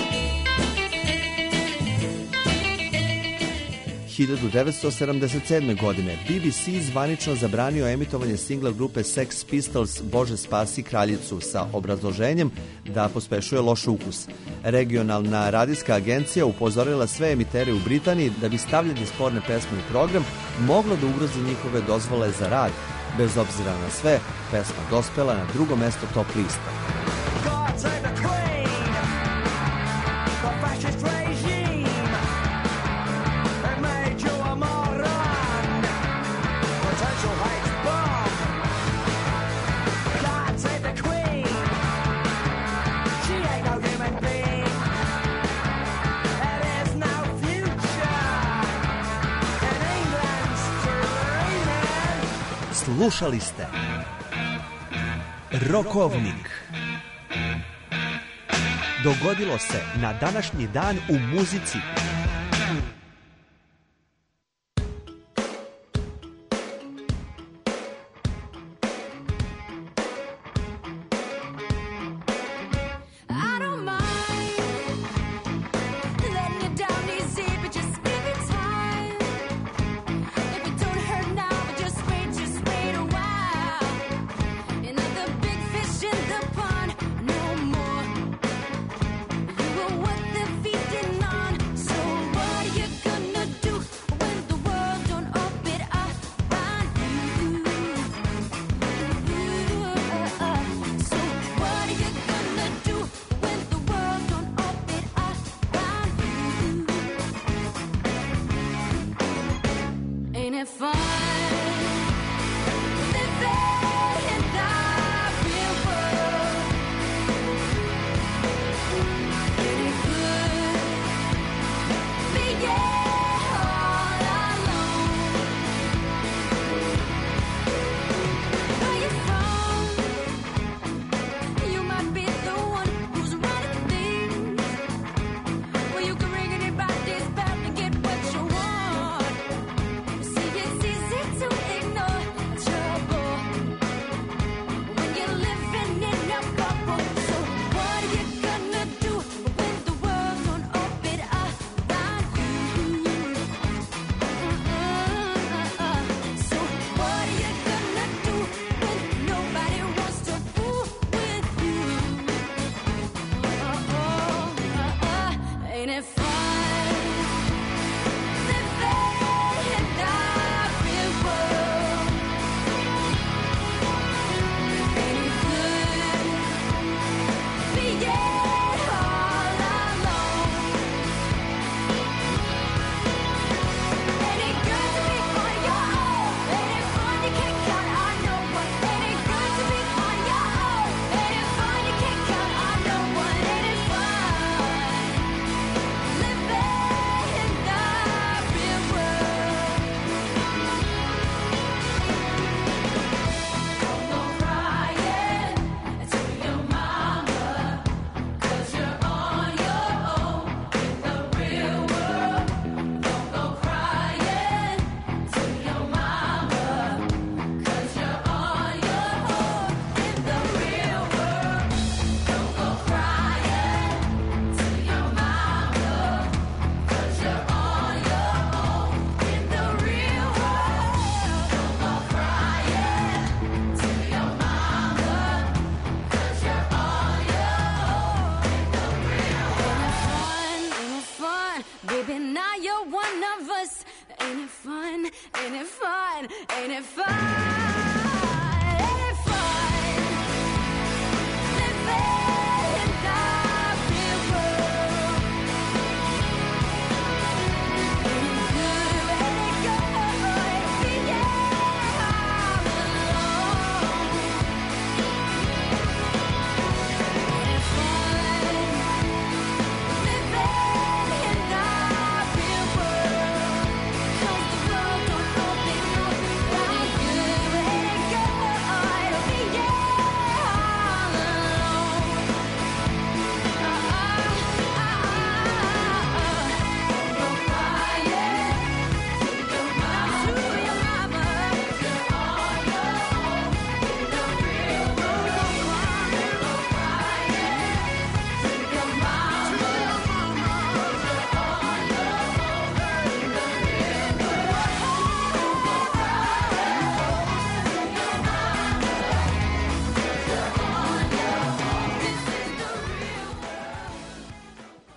hiljadu devetsto sedamdeset sedme. godine B B C zvanično zabranio emitovanje singla grupe Sex Pistols "Bože spasi kraljicu" sa obrazloženjem da pospešuje loš ukus. Regionalna radijska agencija upozorila sve emitere u Britaniji da bi stavljanje sporne pesme u program moglo da ugrozi njihove dozvole za rad. Bez obzira na sve, pesma dospela na drugo mesto top lista. God save the queen, the fascist regime. They made you a moron, potential hate bomb. God save the queen, she ain't no human being. There is no future in England's dreaming. Slušali ste Rokovnik. Dogodilo se na današnji dan u muzici. I don't mind letting you down easy, but just give it time. If it don't hurt now, but just wait, just wait a while. Another big fish in the pond, no more. You were what they're feeding on, so what? of us. Ain't it fun? Ain't it fun? Ain't it fun? Ain't it fun? Living in the real world. Ain't it good? Ain't it good? Being all alone. Ain't it fun? Living in the real world. 'Cause the world don't open up like good. Ain't it good? Being all alone. Go crying to your mama. To your mama. You're on your own in the real world. Go crying to your mama. To your mama. You're on your own in the real world. Go crying to your mama. You're on your own. This is the real world.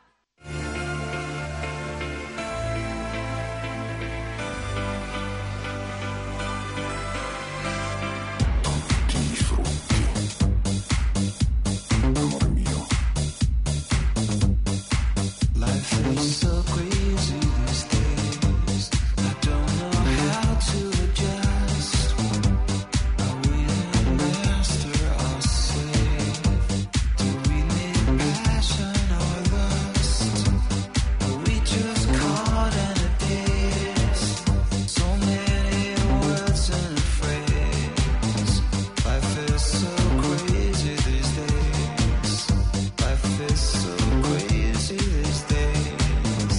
Life is so crazy these days. I don't know how to adjust. Are we the master or slave? Do we need passion or lust? Are we just caught in a daze? So many words and a phrase. Life is so crazy these days. Life is so crazy these days.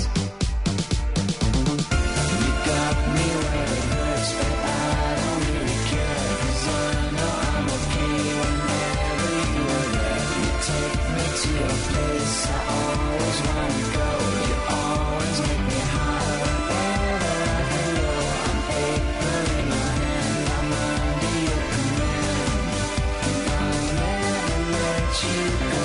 You got me where it hurts, but I don't really care. 'Cause I know I'm okay whenever you are there. You take me to a place I always want to go. You always make me high whenever I hello. I'm paper in my hand, I'm under your command. And I'll never let you go.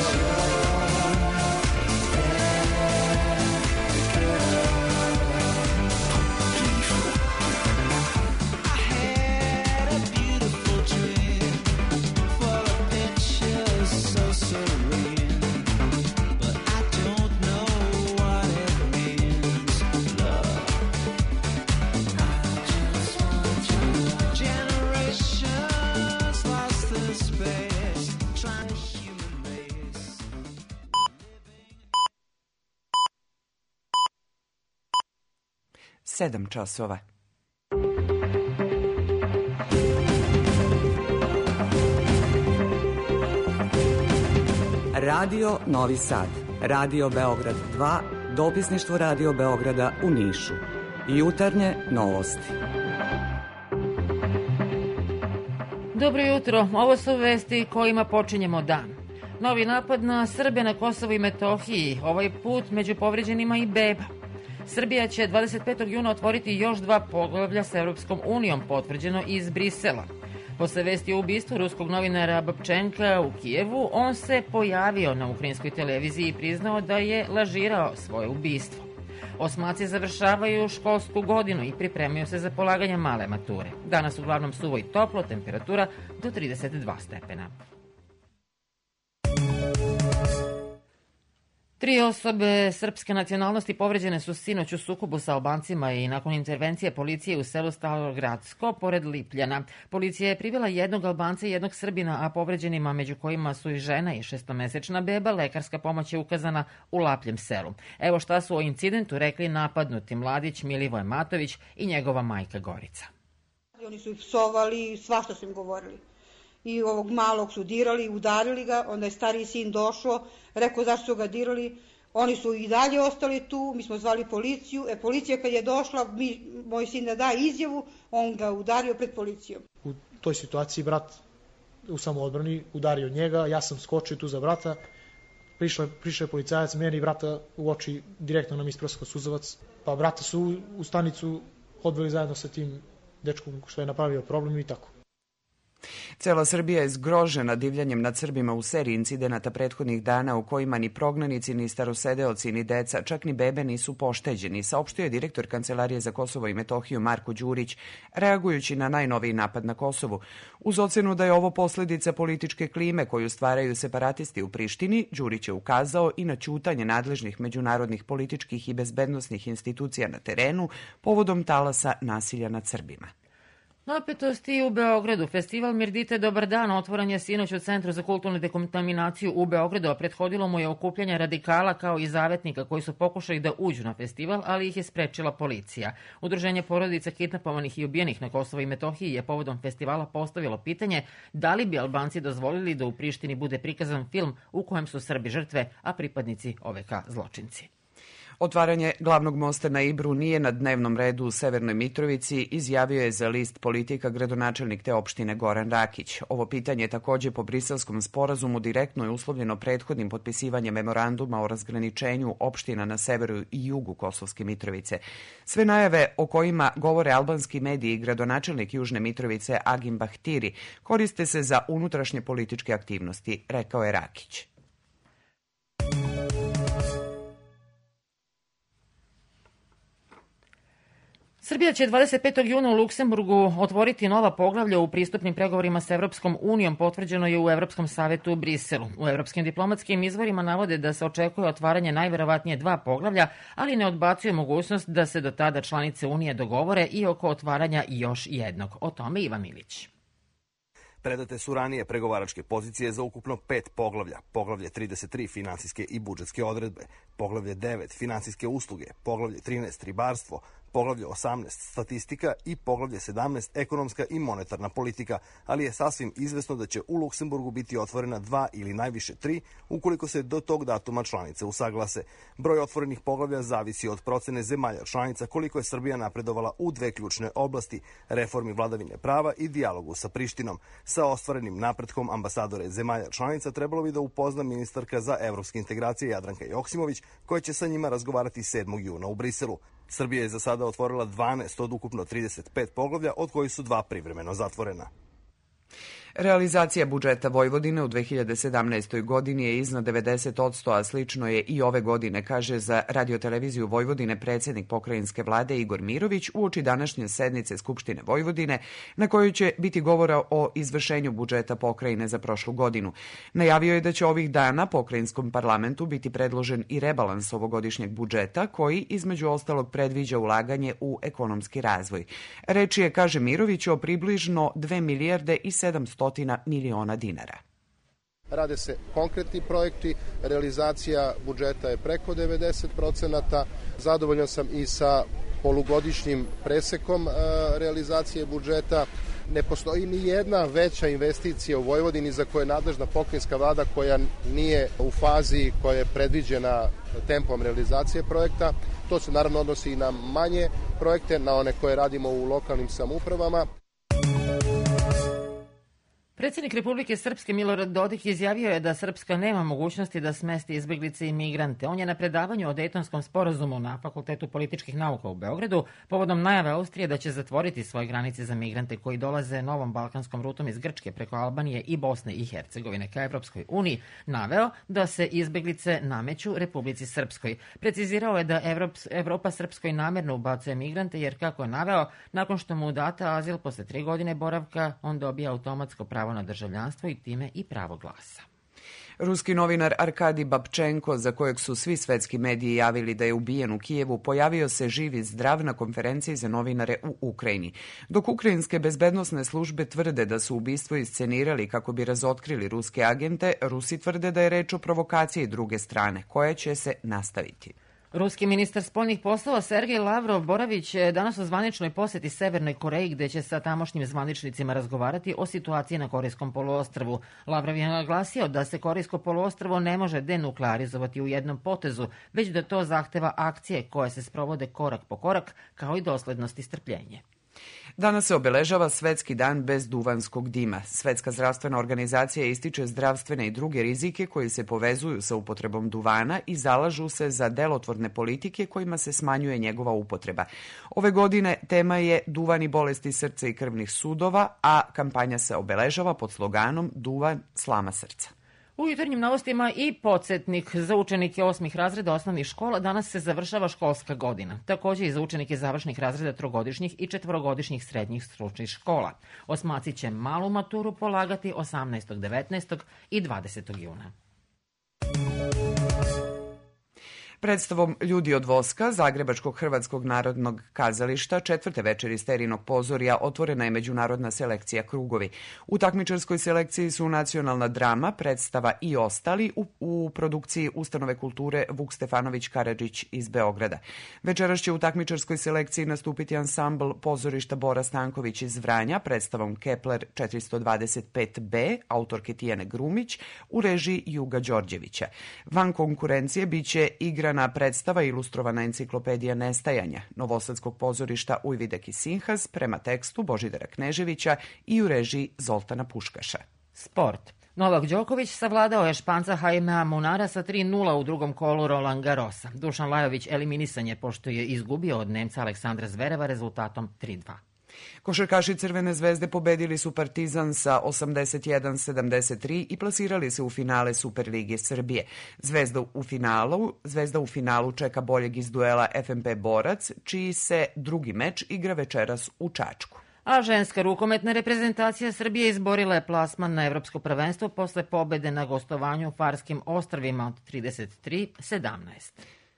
I had a beautiful dream, full of pictures so serene, but I don't know what it means. Love, I just want your love. Generations lost in space, trying to human race. Sedam časova. Radio Novi Sad, Radio Beograd dva, dopisništvo Radio Beograda u Nišu. Jutarnje novosti. Dobro jutro, ovo su vesti kojima počinjemo dan. Novi napad na Srbe na Kosovu i Metohiji, ovaj put među povređenima i beba. Srbija će dvadeset petog juna otvoriti još dva poglavlja sa Europskom unijom, potvrđeno iz Brisela. Posle vesti o ubistvu ruskog novinara Babčenka u Kijevu, on se pojavio na ukrajinskoj televiziji i priznao da je lažirao svoje ubistvo. Osmaci završavaju školsku godinu i pripremaju se za polaganje male mature. Danas uglavnom suvo i toplo, temperatura do trideset dva stepena. Tri osobe srpske nacionalnosti povređene su sinoć u sukobu sa Albancima i nakon intervencije policije u selu Starogradsko, pored Lipljana. Policija je privela jednog Albanca i jednog Srbina, a povređenima, među kojima su i žena i šestomesečna beba, lekarska pomoć je ukazana u Lapljem selu. Evo šta su o incidentu rekli napadnuti mladić Milivoje Matović i njegova majka Gorica. Oni su ih psovali, svašta su im govorili. I ovog malog su dirali, udarili ga, onda je stariji sin došao, rekao zašto su ga dirali. Oni su i dalje ostali tu, mi smo zvali policiju. E, policija kad je došla, mi, moj sin da da izjavu, on ga udario pred policijom. U toj situaciji brat u samoodbrani udario njega, ja sam skočio tu za brata, prišao je policajac, meni i brata u oči direktno nam isprskao suzavac, pa brata su u, u stanicu odveli zajedno sa tim dečkom što je napravio problem i tako. Cela Srbija je zgrožena divljanjem nad Srbima u seriji incidenata prethodnih dana u kojima ni prognanici, ni starosedeoci, ni deca, čak ni bebe nisu pošteđeni, saopštio je direktor Kancelarije za Kosovo i Metohiju Marko Đurić, reagujući na najnoviji napad na Kosovu. Uz ocenu da je ovo posledica političke klime koju stvaraju separatisti u Prištini, Đurić je ukazao i na ćutanje nadležnih međunarodnih političkih i bezbednosnih institucija na terenu povodom talasa nasilja nad Srbima. Napetosti u Beogradu. Festival Mirdite Dobar dan otvoren je sinoć u Centru za kulturnu dekontaminaciju u Beogradu, a prethodilo mu je okupljanje radikala kao i zavetnika koji su pokušali da uđu na festival, ali ih je sprečila policija. Udruženje porodica kidnapovanih i ubijenih na Kosovo i Metohiji je povodom festivala postavilo pitanje da li bi Albanci dozvolili da u Prištini bude prikazan film u kojem su Srbi žrtve, a pripadnici O V K zločinci. Otvaranje glavnog mosta na Ibru nije na dnevnom redu u Severnoj Mitrovici, izjavio je za list Politika gradonačelnik te opštine Goran Rakić. Ovo pitanje takođe po briselskom sporazumu direktno je uslovljeno prethodnim potpisivanjem memoranduma o razgraničenju opština na severu i jugu Kosovske Mitrovice. Sve najave o kojima govore albanski mediji i gradonačelnik Južne Mitrovice Agim Bahtiri koriste se za unutrašnje političke aktivnosti, rekao je Rakić. Srbija će dvadeset petog juna u Luksemburgu otvoriti nova poglavlja u pristupnim pregovorima sa Evropskom unijom, potvrđeno je u Evropskom savetu u Briselu. U evropskim diplomatskim izvorima navode da se očekuje otvaranje najverovatnije dva poglavlja, ali ne odbacuje mogućnost da se do tada članice Unije dogovore i oko otvaranja još jednog. O tome Ivan Milić. Predate su ranije pregovaračke pozicije za ukupno pet poglavlja. Poglavlje trideset tri finansijske i budžetske odredbe, poglavlje devet finansijske usluge, poglavlje trinaest ribarstvo, poglavlje osamnaest statistika i poglavlje sedamnaest ekonomska i monetarna politika, ali je sasvim izvesno da će u Luksemburgu biti otvorena dva ili najviše tri, ukoliko se do tog datuma članice usaglase. Broj otvorenih poglavlja zavisi od procene zemalja članica koliko je Srbija napredovala u dve ključne oblasti, reformi vladavine prava i dijalogu sa Prištinom. Sa ostvarenim napretkom ambasadore zemalja članica trebalo bi da upozna ministarka za evropske integracije Jadranka Joksimović, koja će sa njima razgovarati sedmog juna u Briselu. Srbija je za sada otvorila dvanaest od ukupno trideset pet poglavlja, od kojih su dva privremeno zatvorena. Realizacija budžeta Vojvodine u dve hiljade sedamnaestoj godini je iznad devedeset posto, a slično je i ove godine, kaže za radioteleviziju Vojvodine predsjednik pokrajinske vlade Igor Mirović uoči današnje sednice Skupštine Vojvodine, na kojoj će biti govora o izvršenju budžeta pokrajine za prošlu godinu. Najavio je da će ovih dana pokrajinskom parlamentu biti predložen i rebalans ovogodišnjeg budžeta, koji između ostalog predviđa ulaganje u ekonomski razvoj. Reč je, kaže Mirović, o približno dve milijarde i sedamsto miliona dinara. Rade se konkretni projekti, realizacija budžeta je preko devedeset procenata. Zadovoljan sam i sa polugodišnjim presekom realizacije budžeta. Ne postoji ni jedna veća investicija u Vojvodini za koju je nadležna pokrajinska vlada koja nije u fazi koja je predviđena tempom realizacije projekta. To se naravno odnosi i na manje projekte, na one koje radimo u lokalnim samoupravama. Predsjednik Republike Srpske Milorad Dodik izjavio je da Srpska nema mogućnosti da smesti izbeglice i migrante. On je na predavanju o Dejtonskom sporazumu na Fakultetu političkih nauka u Beogradu povodom najave Austrije da će zatvoriti svoje granice za migrante koji dolaze novom balkanskom rutom iz Grčke preko Albanije i Bosne i Hercegovine ka Evropskoj uniji naveo da se izbeglice nameću Republici Srpskoj. Precizirao je da Evropa Srpskoj namerno ubacuje migrante jer, kako je naveo, nakon što mu data azil posle tri godine boravka, on dobija automatsko pravo na državljanstvo i time i pravo glasa. Ruski novinar Arkadi Babčenko, za kojeg su svi svetski mediji javili da je ubijen u Kijevu, pojavio se živ i zdrav na konferenciji za novinare u Ukrajini. Dok ukrajinske bezbednosne službe tvrde da su ubistvo iscenirali kako bi razotkrili ruske agente, Rusi tvrde da je reč o provokaciji druge strane, koja će se nastaviti. Ruski ministar spoljnih poslova Sergej Lavrov Boravić je danas u zvaničnoj poseti Severnoj Koreji, gde će sa tamošnjim zvaničnicima razgovarati o situaciji na Korejskom poluostrvu. Lavrov je naglasio da se Korejsko poluostrvo ne može denuklearizovati u jednom potezu, već da to zahteva akcije koje se sprovode korak po korak, kao i doslednost i strpljenje. Danas se obeležava Svetski dan bez duvanskog dima. Svetska zdravstvena organizacija ističe zdravstvene i druge rizike koji se povezuju sa upotrebom duvana i zalažu se za delotvorne politike kojima se smanjuje njegova upotreba. Ove godine tema je duvan i bolesti srca i krvnih sudova, a kampanja se obeležava pod sloganom Duvan slama srca. U jutarnjim novostima i podsjetnik za učenike osmih razreda osnovnih škola. Danas se završava školska godina. Također i za učenike završnih razreda trogodišnjih i četvorogodišnjih srednjih stručnih škola. Osmaci će malu maturu polagati osamnaestog, devetnaestog i dvadesetog juna. Predstavom Ljudi od voska Zagrebačkog Hrvatskog narodnog kazališta četvrte večeri Sterinog pozorja otvorena je međunarodna selekcija Krugovi. U takmičarskoj selekciji su nacionalna drama, predstava i ostali u, u produkciji Ustanove kulture Vuk Stefanović Karadžić iz Beograda. Večeras će u takmičarskoj selekciji nastupiti ansambl pozorišta Bora Stanković iz Vranja predstavom Kepler četiristo dvadeset pet B autorke Tijane Grumić u režiji Juga Đorđevića. Van konkurencije biće igra na predstava ilustrovana enciklopedija nestajanja Novosadskog pozorišta Ujvidek i Sinhas prema tekstu Božidara Kneževića i u režiji Zoltana Puškaša. Sport. Novak Đoković savladao je Španca Jaimea Munara sa tri nula u drugom kolu Roland Garrosa. Dušan Lajović eliminisan je pošto je izgubio od Nemca Aleksandra Zvereva rezultatom tri dva. Košarkaši Crvene zvezde pobedili su Partizan sa osamdeset jedan sedamdeset tri i plasirali se u finale Superlige Srbije. Zvezda u finalu, Zvezda u finalu čeka boljeg iz duela F M P Borac, čiji se drugi meč igra večeras u Čačku. A ženska rukometna reprezentacija Srbije izborila je plasman na evropsko prvenstvo posle pobede na gostovanju u Farskim ostrvima od trideset tri sedamnaest.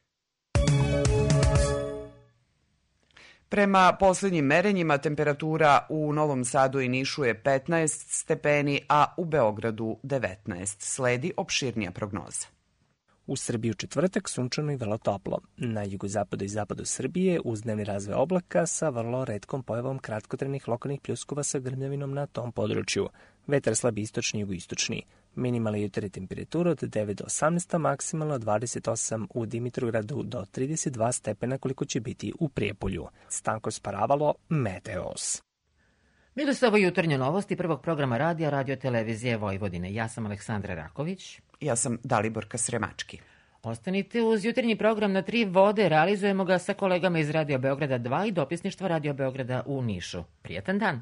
Prema posljednjim merenjima temperatura u Novom Sadu i Nišu je petnaest stepeni, a u Beogradu devetnaest. Sledi opširnija prognoza. U Srbiji u četvrtak sunčano i vrlo toplo. Na jugozapadu i zapadu Srbije uz dnevni razvoj oblaka sa vrlo retkom pojavom kratkotrajnih lokalnih pljuskova sa grmljavinom na tom području. Vetar slabi istočni i jugoistočni. Minimalna jutarnja temperatura od devet do osamnaest, maksimalno dvadeset osam u Dimitrovgradu do trideset dva stepena koliko će biti u Prijepolju. Stanko Sparavalo, Meteos. Bili su ovo jutarnje novosti prvog programa radija Radio Televizije Vojvodine. Ja sam Aleksandra Raković. Ja sam Daliborka Sremački. Ostanite uz jutarnji program na tri vode. Realizujemo ga sa kolegama iz Radio Beograda dva i dopisništva Radio Beograda u Nišu. Prijetan dan.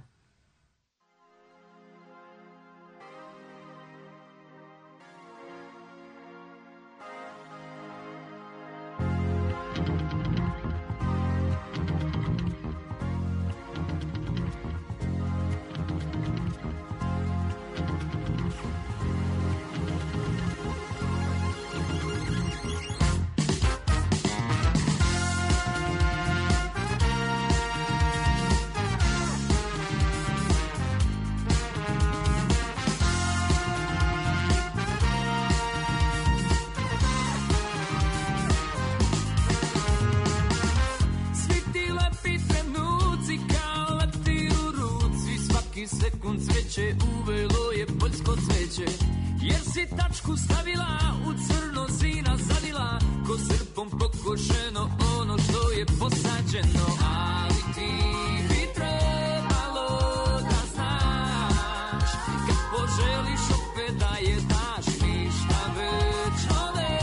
Sekund cveće, uvelo je poljsko cveće, jer si tačku stavila, u crno si nazadila, ko srpom pokošeno ono što je posađeno. Ali ti bi trebalo da znaš, kad poželiš opet da je daš, ništa večno ne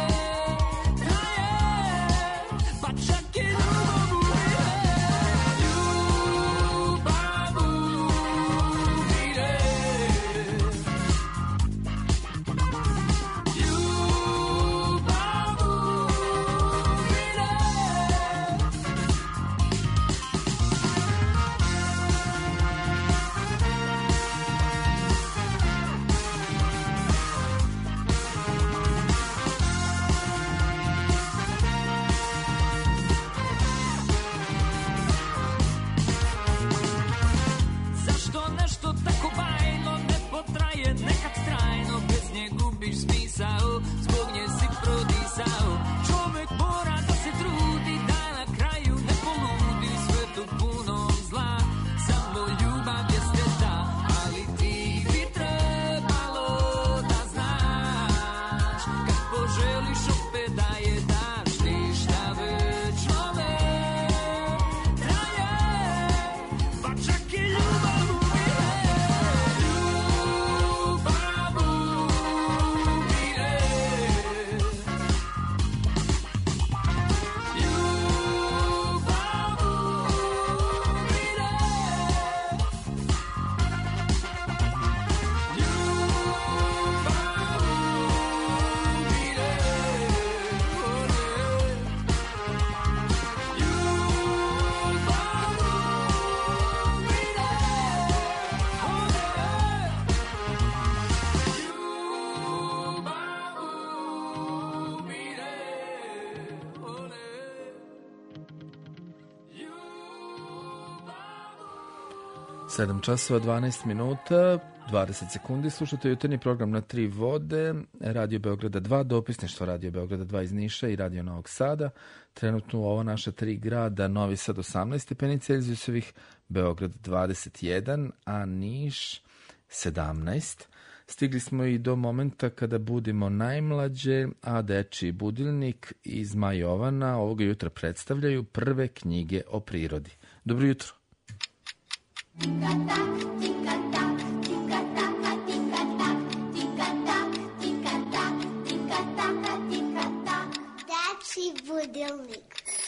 traje, pa čak i ljubav sedam časova dvanaest minuta, dvadeset sekundi, slušate jutarnji program na tri vode, Radio Beograda dva, dopisništvo Radio Beograda dva iz Niša i Radio Novog Sada. Trenutno u ova naša tri grada, Novi Sad osamnaest stepeni Celzijusovih, Beograd dvadeset jedan, a Niš sedamnaest. Stigli smo i do momenta kada budimo najmlađe, a dečiji budilnik i Zma Jovana ovoga jutra predstavljaju prve knjige o prirodi. Dobro jutro. Dečiji budilnik.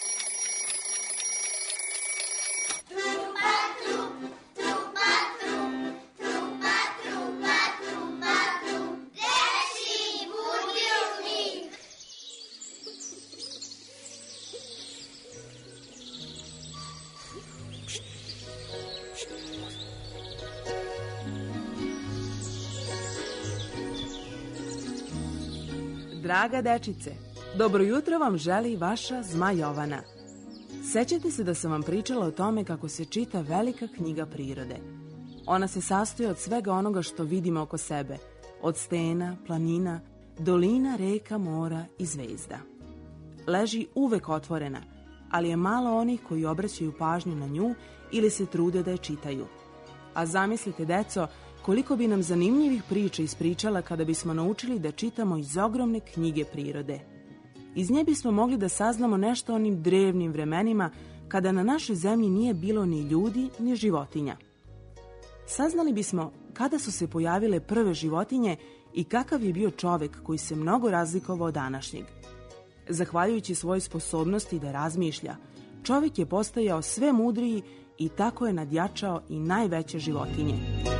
Draga dečice, dobro jutro vam želi vaša Zma Jovana. Sećate se da sam vam pričala o tome kako se čita velika knjiga prirode. Ona se sastoji od svega onoga što vidimo oko sebe, od stena, planina, dolina, reka, mora i zvezda. Leži uvek otvorena, ali je malo onih koji obraćaju pažnju na nju ili se trude da je čitaju. A zamislite, deco, koliko bi nam zanimljivih priča ispričala kada bismo naučili da čitamo iz ogromne knjige prirode. Iz nje bismo mogli da saznamo nešto o onim drevnim vremenima kada na našoj zemlji nije bilo ni ljudi ni životinja. Saznali bismo kada su se pojavile prve životinje i kakav je bio čovek koji se mnogo razlikovao od današnjeg. Zahvaljujući svojoj sposobnosti da razmišlja, čovek je postajao sve mudriji i tako je nadjačao i najveće životinje.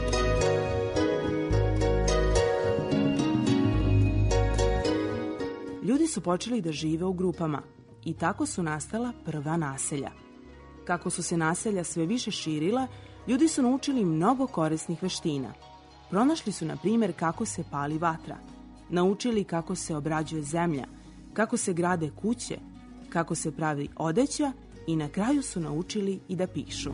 Ljudi su počeli da žive u grupama i tako su nastala prva naselja. Kako su se naselja sve više širila, ljudi su naučili mnogo korisnih veština. Pronašli su, na primjer, kako se pali vatra, naučili kako se obrađuje zemlja, kako se grade kuće, kako se pravi odeća i na kraju su naučili i da pišu.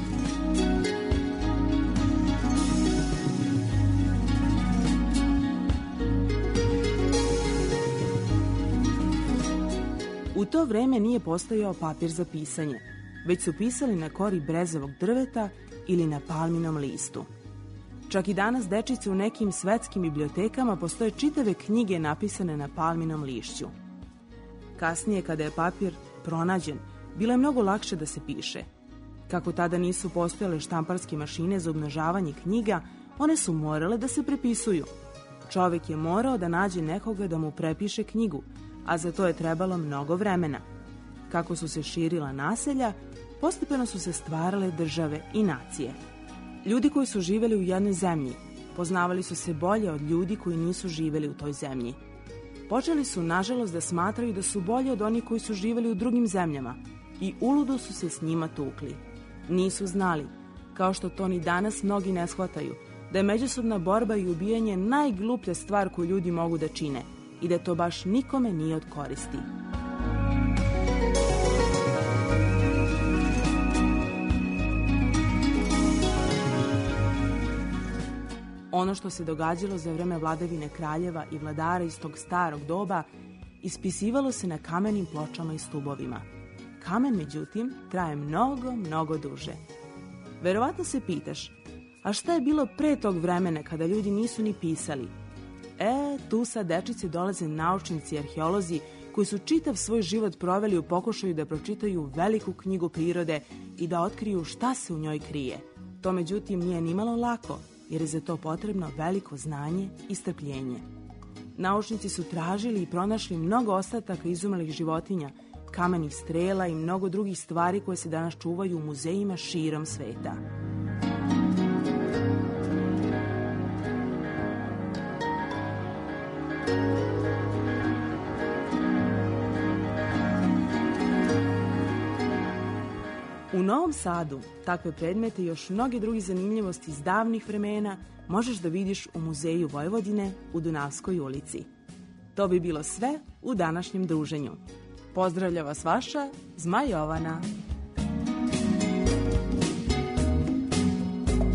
U to vreme nije postojao papir za pisanje, već su pisali na kori brezovog drveta ili na palminom listu. Čak i danas, dečice, u nekim svetskim bibliotekama postoje čitave knjige napisane na palminom lišću. Kasnije, kada je papir pronađen, bilo je mnogo lakše da se piše. Kako tada nisu postojale štamparske mašine za umnožavanje knjiga, one su morale da se prepisuju. Čovek je morao da nađe nekoga da mu prepiše knjigu, a za to je trebalo mnogo vremena. Kako su se širila naselja, postepeno su se stvarale države i nacije. Ljudi koji su živeli u jednoj zemlji poznavali su se bolje od ljudi koji nisu živeli u toj zemlji. Počeli su, nažalost, da smatraju da su bolji od onih koji su živeli u drugim zemljama i uludo su se s njima tukli. Nisu znali, kao što to ni danas mnogi ne shvataju, da je međusobna borba i ubijanje najgluplja stvar koju ljudi mogu da čine i da to baš nikome nije od koristi. Ono što se događalo za vreme vladavine kraljeva i vladara iz tog starog doba ispisivalo se na kamenim pločama i stubovima. Kamen, međutim, traje mnogo, mnogo duže. Verovatno se pitaš, a šta je bilo pre tog vremena kada ljudi nisu ni pisali? E, tu sad, dečice, dolaze naučnici i arheolozi koji su čitav svoj život proveli u pokušaju da pročitaju veliku knjigu prirode i da otkriju šta se u njoj krije. To, međutim, nije nimalo lako, jer je za to potrebno veliko znanje i strpljenje. Naučnici su tražili i pronašli mnogo ostataka izumrlih životinja, kamenih strela i mnogo drugih stvari koje se danas čuvaju u muzejima širom sveta. U Novom Sadu takve predmete i još mnoge druge zanimljivosti iz davnih vremena možeš da vidiš u Muzeju Vojvodine u Dunavskoj ulici. To bi bilo sve u današnjem druženju. Pozdravlja vas vaša Zma Jovana.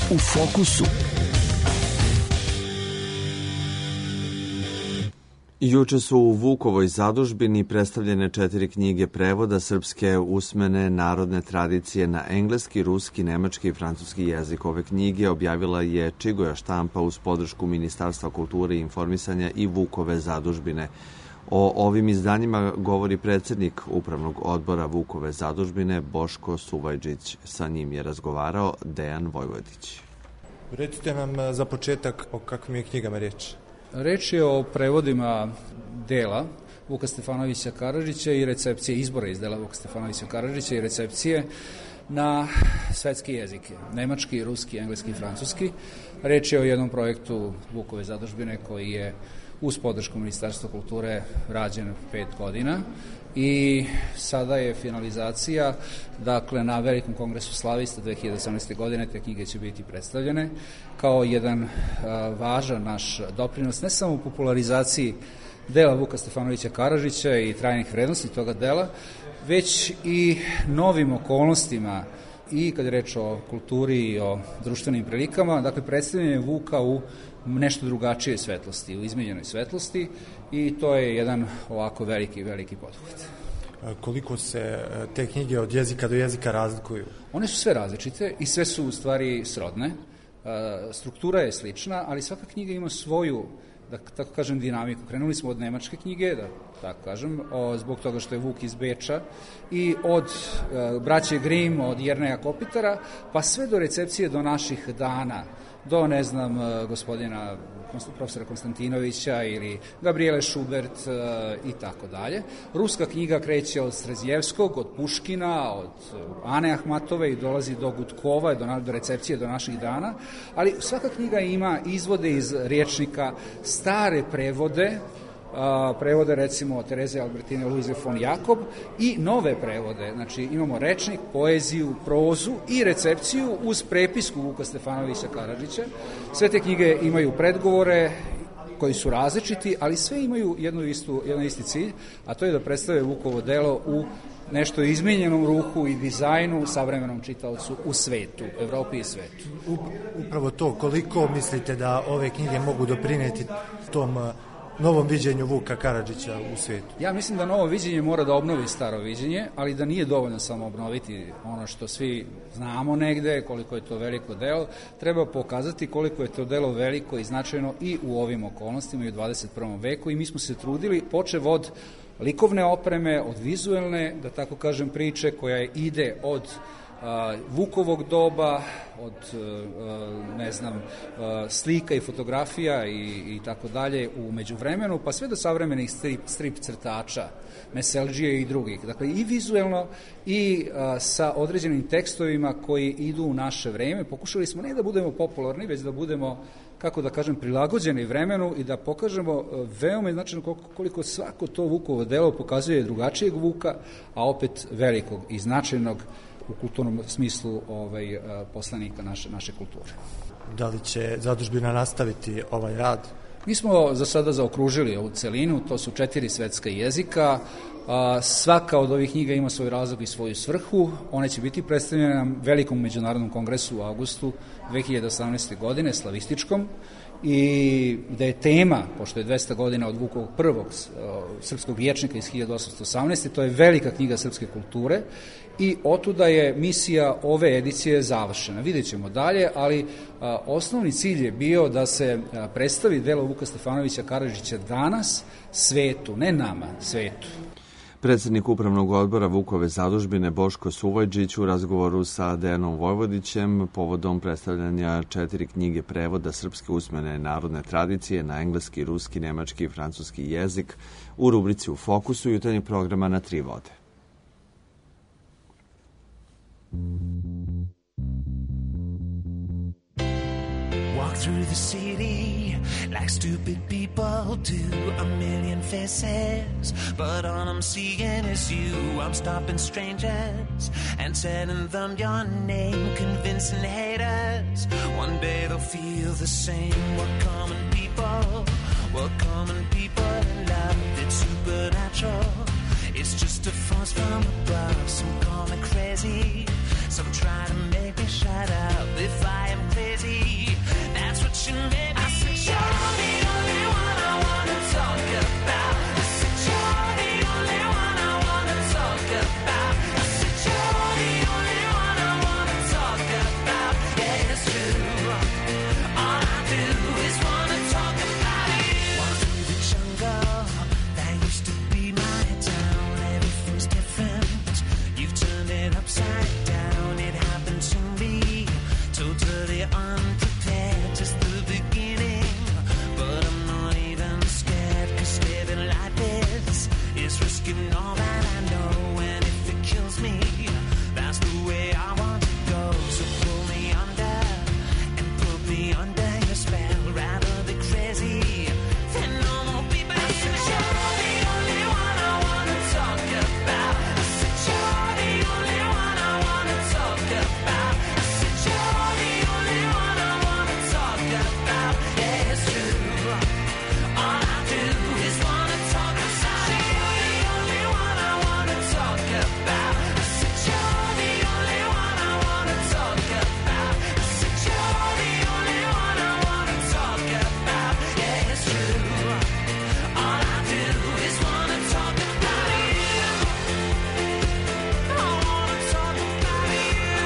u fokusu. Juče su u Vukovoj zadužbini predstavljene četiri knjige prevoda srpske usmene narodne tradicije na engleski, ruski, nemački i francuski jezik. Ove knjige objavila je Čigoja štampa uz podršku Ministarstva kulture i informisanja i Vukove zadužbine. O ovim izdanjima govori predsjednik Upravnog odbora Vukove zadužbine Boško Suvajđić. Sa njim je razgovarao Dejan Vojvodić. Recite nam za početak o kakvim je knjigama riječ. Reč je o prevodima dela Vuka Stefanovića Karadžića i recepcije, izbora iz dela Vuka Stefanovića Karadžića i recepcije na svetske jezike, nemački, ruski, engleski i francuski. Reč je o jednom projektu Vukove zadužbine koji je uz podršku Ministarstva kulture rađen pet godina i sada je finalizacija, dakle na Velikom kongresu slavista dve hiljade osamnaeste. godine te knjige će biti predstavljene kao jedan uh, važan naš doprinos, ne samo u popularizaciji dela Vuka Stefanovića Karadžića i trajnih vrednosti toga dela, već i novim okolnostima i kad je reč o kulturi i o društvenim prilikama, dakle predstavljanje Vuka u nešto drugačije svetlosti, u izmenjenoj svetlosti i to je jedan ovako veliki, veliki poduhvat. Koliko se te knjige od jezika do jezika razlikuju? One su sve različite i sve su u stvari srodne. Struktura je slična, ali svaka knjiga ima svoju, da tako kažem, dinamiku. Krenuli smo od nemačke knjige, da tako kažem, o, zbog toga što je Vuk iz Beča, i od e, braće Grimm, od Jerneja Kopitara, pa sve do recepcije do naših dana, do, ne znam, gospodina profesora Konstantinovića ili Gabriele Schubert e, i tako dalje. Ruska knjiga kreće od Strezijevskog, od Puškina, od Ane Ahmatove i dolazi do Gutkova, do, do recepcije do naših dana, ali svaka knjiga ima izvode iz rječnika, stare prevode, Uh, prevode recimo Tereze Albertine Luize von Jakob i nove prevode, znači imamo rečnik, poeziju, prozu i recepciju uz prepisku Vuka Stefanovića Karadžića. Sve te knjige imaju predgovore koji su različiti, ali sve imaju jednu istu, jedan isti cilj, a to je da predstave Vukovo delo u nešto izmenjenom ruhu i dizajnu savremenom čitaocu u svetu, Evropi i svetu. Upravo to, koliko mislite da ove knjige mogu doprineti tom novom viđenju Vuka Karadžića u svijetu? Ja mislim da novo viđenje mora da obnovi staro viđenje, ali da nije dovoljno samo obnoviti ono što svi znamo negde, koliko je to veliko delo. Treba pokazati koliko je to delo veliko i značajno i u ovim okolnostima i u dvadeset prvom veku i mi smo se trudili, počev od likovne opreme, od vizuelne, da tako kažem, priče koja ide od Vukovog doba, od, ne znam, slika i fotografija i, i tako dalje u međuvremenu, pa sve do savremenih strip, strip crtača, Meseldžije i drugih. Dakle, i vizuelno i a, sa određenim tekstovima koji idu u naše vreme. Pokušali smo ne da budemo popularni, već da budemo, kako da kažem, prilagođeni vremenu i da pokažemo veoma značajno koliko, koliko svako to Vukovo delo pokazuje drugačijeg Vuka, a opet velikog i značajnog u kulturnom smislu ovaj, poslanika naše, naše kulture. Da li će zadužbina nastaviti ovaj rad? Mi smo za sada zaokružili ovu celinu, to su četiri svetska jezika, a, svaka od ovih knjiga ima svoj razlog i svoju svrhu, one će biti predstavljene na velikom međunarodnom kongresu u avgustu dve hiljade osamnaeste. godine, slavističkom, i da je tema, pošto je dvesta godina od Vukovog prvog srpskog vječnika iz hiljadu osamsto osamnaeste. to je velika knjiga srpske kulture i otuda je misija ove edicije završena. Vidjet ćemo dalje, ali a, osnovni cilj je bio da se a, predstavi delo Vuka Stefanovića Karadžića danas svetu, ne nama, svetu. Predsjednik Upravnog odbora Vukove zadužbine Boško Suvajđić u razgovoru sa Dejanom Vojvodićem povodom predstavljanja četiri knjige prevoda srpske usmene narodne tradicije na engleski, ruski, nemački i francuski jezik u rubrici U fokusu jutarnjeg programa na Tri vode. Walk through the city like stupid people do. A million faces, but all I'm seeing is you. I'm stopping strangers and telling them your name, convincing haters. One day they'll feel the same. We're common people, we're common people in love. It's supernatural. It's just a force from above. Some call me crazy, some try to make me shut up. If I am clear, crazy. That's what you made me. I said, you're the only one I wanna talk about. I said, you're the only one I wanna talk about. I said, you're the only one I wanna talk about. Yeah, it's true. All I do is wanna talk about you. Walk through the jungle, that used to be my town. Everything's different. You've turned it upside down. It happened to me, totally unprepared. Just the beginning, but I'm not even scared. 'Cause living like this is risking all that I know. And if it kills me, that's the way I want to go. So pull me under and put me under your spell. Rather be crazy than normal people. I said, you're the only one I wanna talk about. I said, you're the only one I wanna talk about. I said, you're the only one I wanna talk about. Yeah, it's true. All I do is wanna talk about you. You're the only one I wanna talk about. I said, you're the only one I wanna talk about. I said, you're the only one I wanna talk about. Yeah, it's true. All I do is wanna talk about you. I wanna talk about you.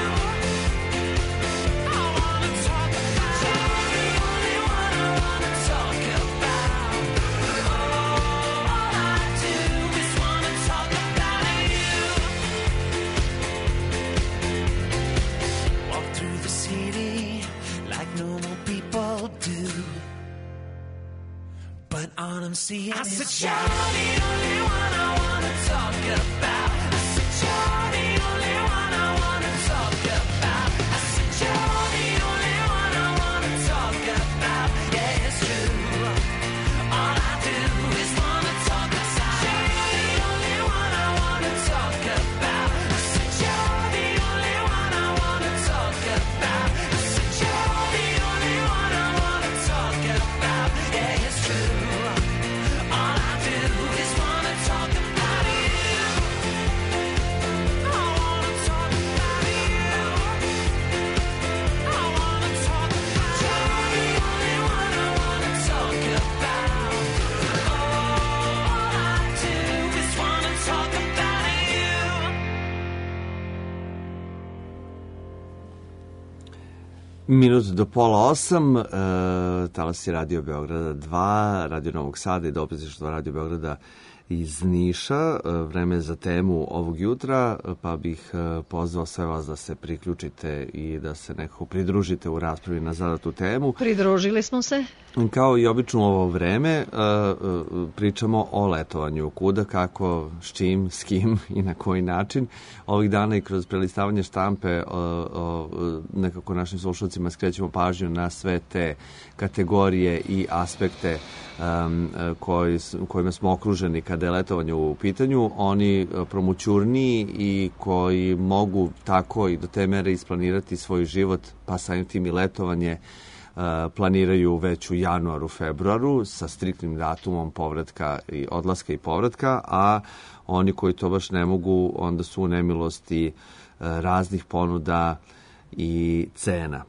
I wanna talk about you. You're the only one I wanna talk about. All I do is wanna talk about you. Walk through the city like normal people do, but all I'm seeing I is said, you're the only one I wanna talk about. I said, you're the only one I wanna talk about. I said, you're the only one I wanna talk about. Yeah, it's true. All I do is wanna talk about you. You're the only one I wanna talk about. I said, you're the only one I wanna talk about. I said, you're the only one I wanna talk about. Yeah, it's true. All I do is wanna talk about you. I wanna talk about you. I wanna talk about you. You're the only one I wanna talk about. All I do is wanna talk about you. Minut do pola osam, e, talas je Radio Beograda dva, Radio Novog Sada i dopisništvo Radio Beograda iz Niša. E, vreme za temu ovog jutra, pa bih e, pozvao sve vas da se priključite i da se nekako pridružite u raspravi na zadatu temu. Pridružili smo se. Kao i obično u ovo vreme, e, e, pričamo o letovanju. Kuda, kako, s čim, s kim i na koji način. Ovih dana i kroz prelistavanje štampe o, o, nekako našim slušalcima skrećemo pažnju na sve te kategorije i aspekte um, koji, kojima smo okruženi kada je letovanje u pitanju. Oni promućurniji i koji mogu tako i do te mere isplanirati svoj život, pa samim tim i letovanje, planiraju već u januaru, februaru sa striktnim datumom povratka i odlaska i povratka, a oni koji to baš ne mogu, onda su u nemilosti raznih ponuda i cena.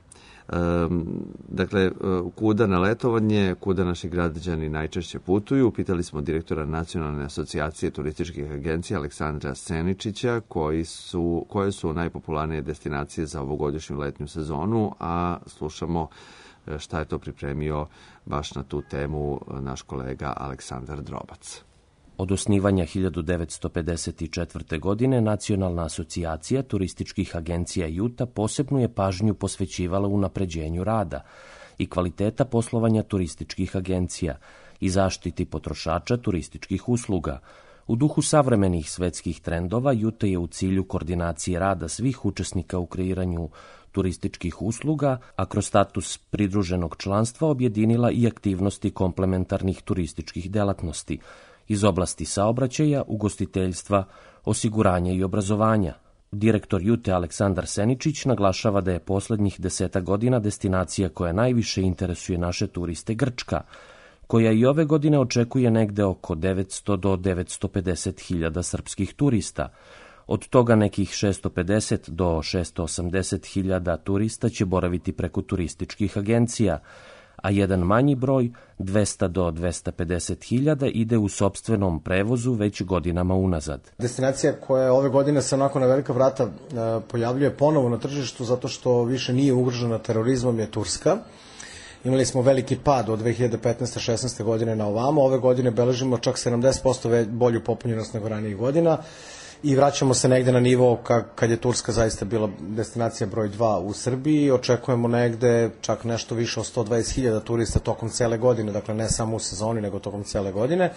Dakle, kuda na letovanje, kuda naši građani najčešće putuju? Pitali smo direktora Nacionalne asocijacije turističkih agencija Aleksandra Seničića, koji su, koje su najpopularnije destinacije za ovogodišnju letnju sezonu, a slušamo šta je to pripremio baš na tu temu naš kolega Aleksandar Drobac. Od osnivanja hiljadu devetsto pedeset četvrte. godine Nacionalna asocijacija turističkih agencija Juta posebnu je pažnju posvećivala unapređenju rada i kvaliteta poslovanja turističkih agencija i zaštiti potrošača turističkih usluga. U duhu savremenih svetskih trendova, Juta je u cilju koordinacije rada svih učesnika u kreiranju turističkih usluga, a kroz status pridruženog članstva objedinila i aktivnosti komplementarnih turističkih delatnosti iz oblasti saobraćaja, ugostiteljstva, osiguranja i obrazovanja. Direktor Jute Aleksandar Seničić naglašava da je poslednjih deseta godina destinacija koja najviše interesuje naše turiste Grčka, koja i ove godine očekuje negde oko devetsto do devetsto pedeset hiljada srpskih turista. Od toga nekih šesto pedeset do šesto osamdeset hiljada turista će boraviti preko turističkih agencija, a jedan manji broj, dvesta do dvesta pedeset hiljada, ide u sopstvenom prevozu već godinama unazad. Destinacija koja ove godine se onako na velika vrata pojavljuje ponovo na tržištu zato što više nije ugrožena terorizmom je Turska. Imali smo veliki pad od dve hiljade petnaeste šesnaeste godine na ovamo. Ove godine beležimo čak sedamdeset posto bolju popunjenost nego ranijih godina i vraćamo se negde na nivo kad je Turska zaista bila destinacija broj dva u Srbiji. Očekujemo negde čak nešto više od sto dvadeset hiljada turista tokom cele godine, dakle ne samo u sezoni nego tokom cele godine.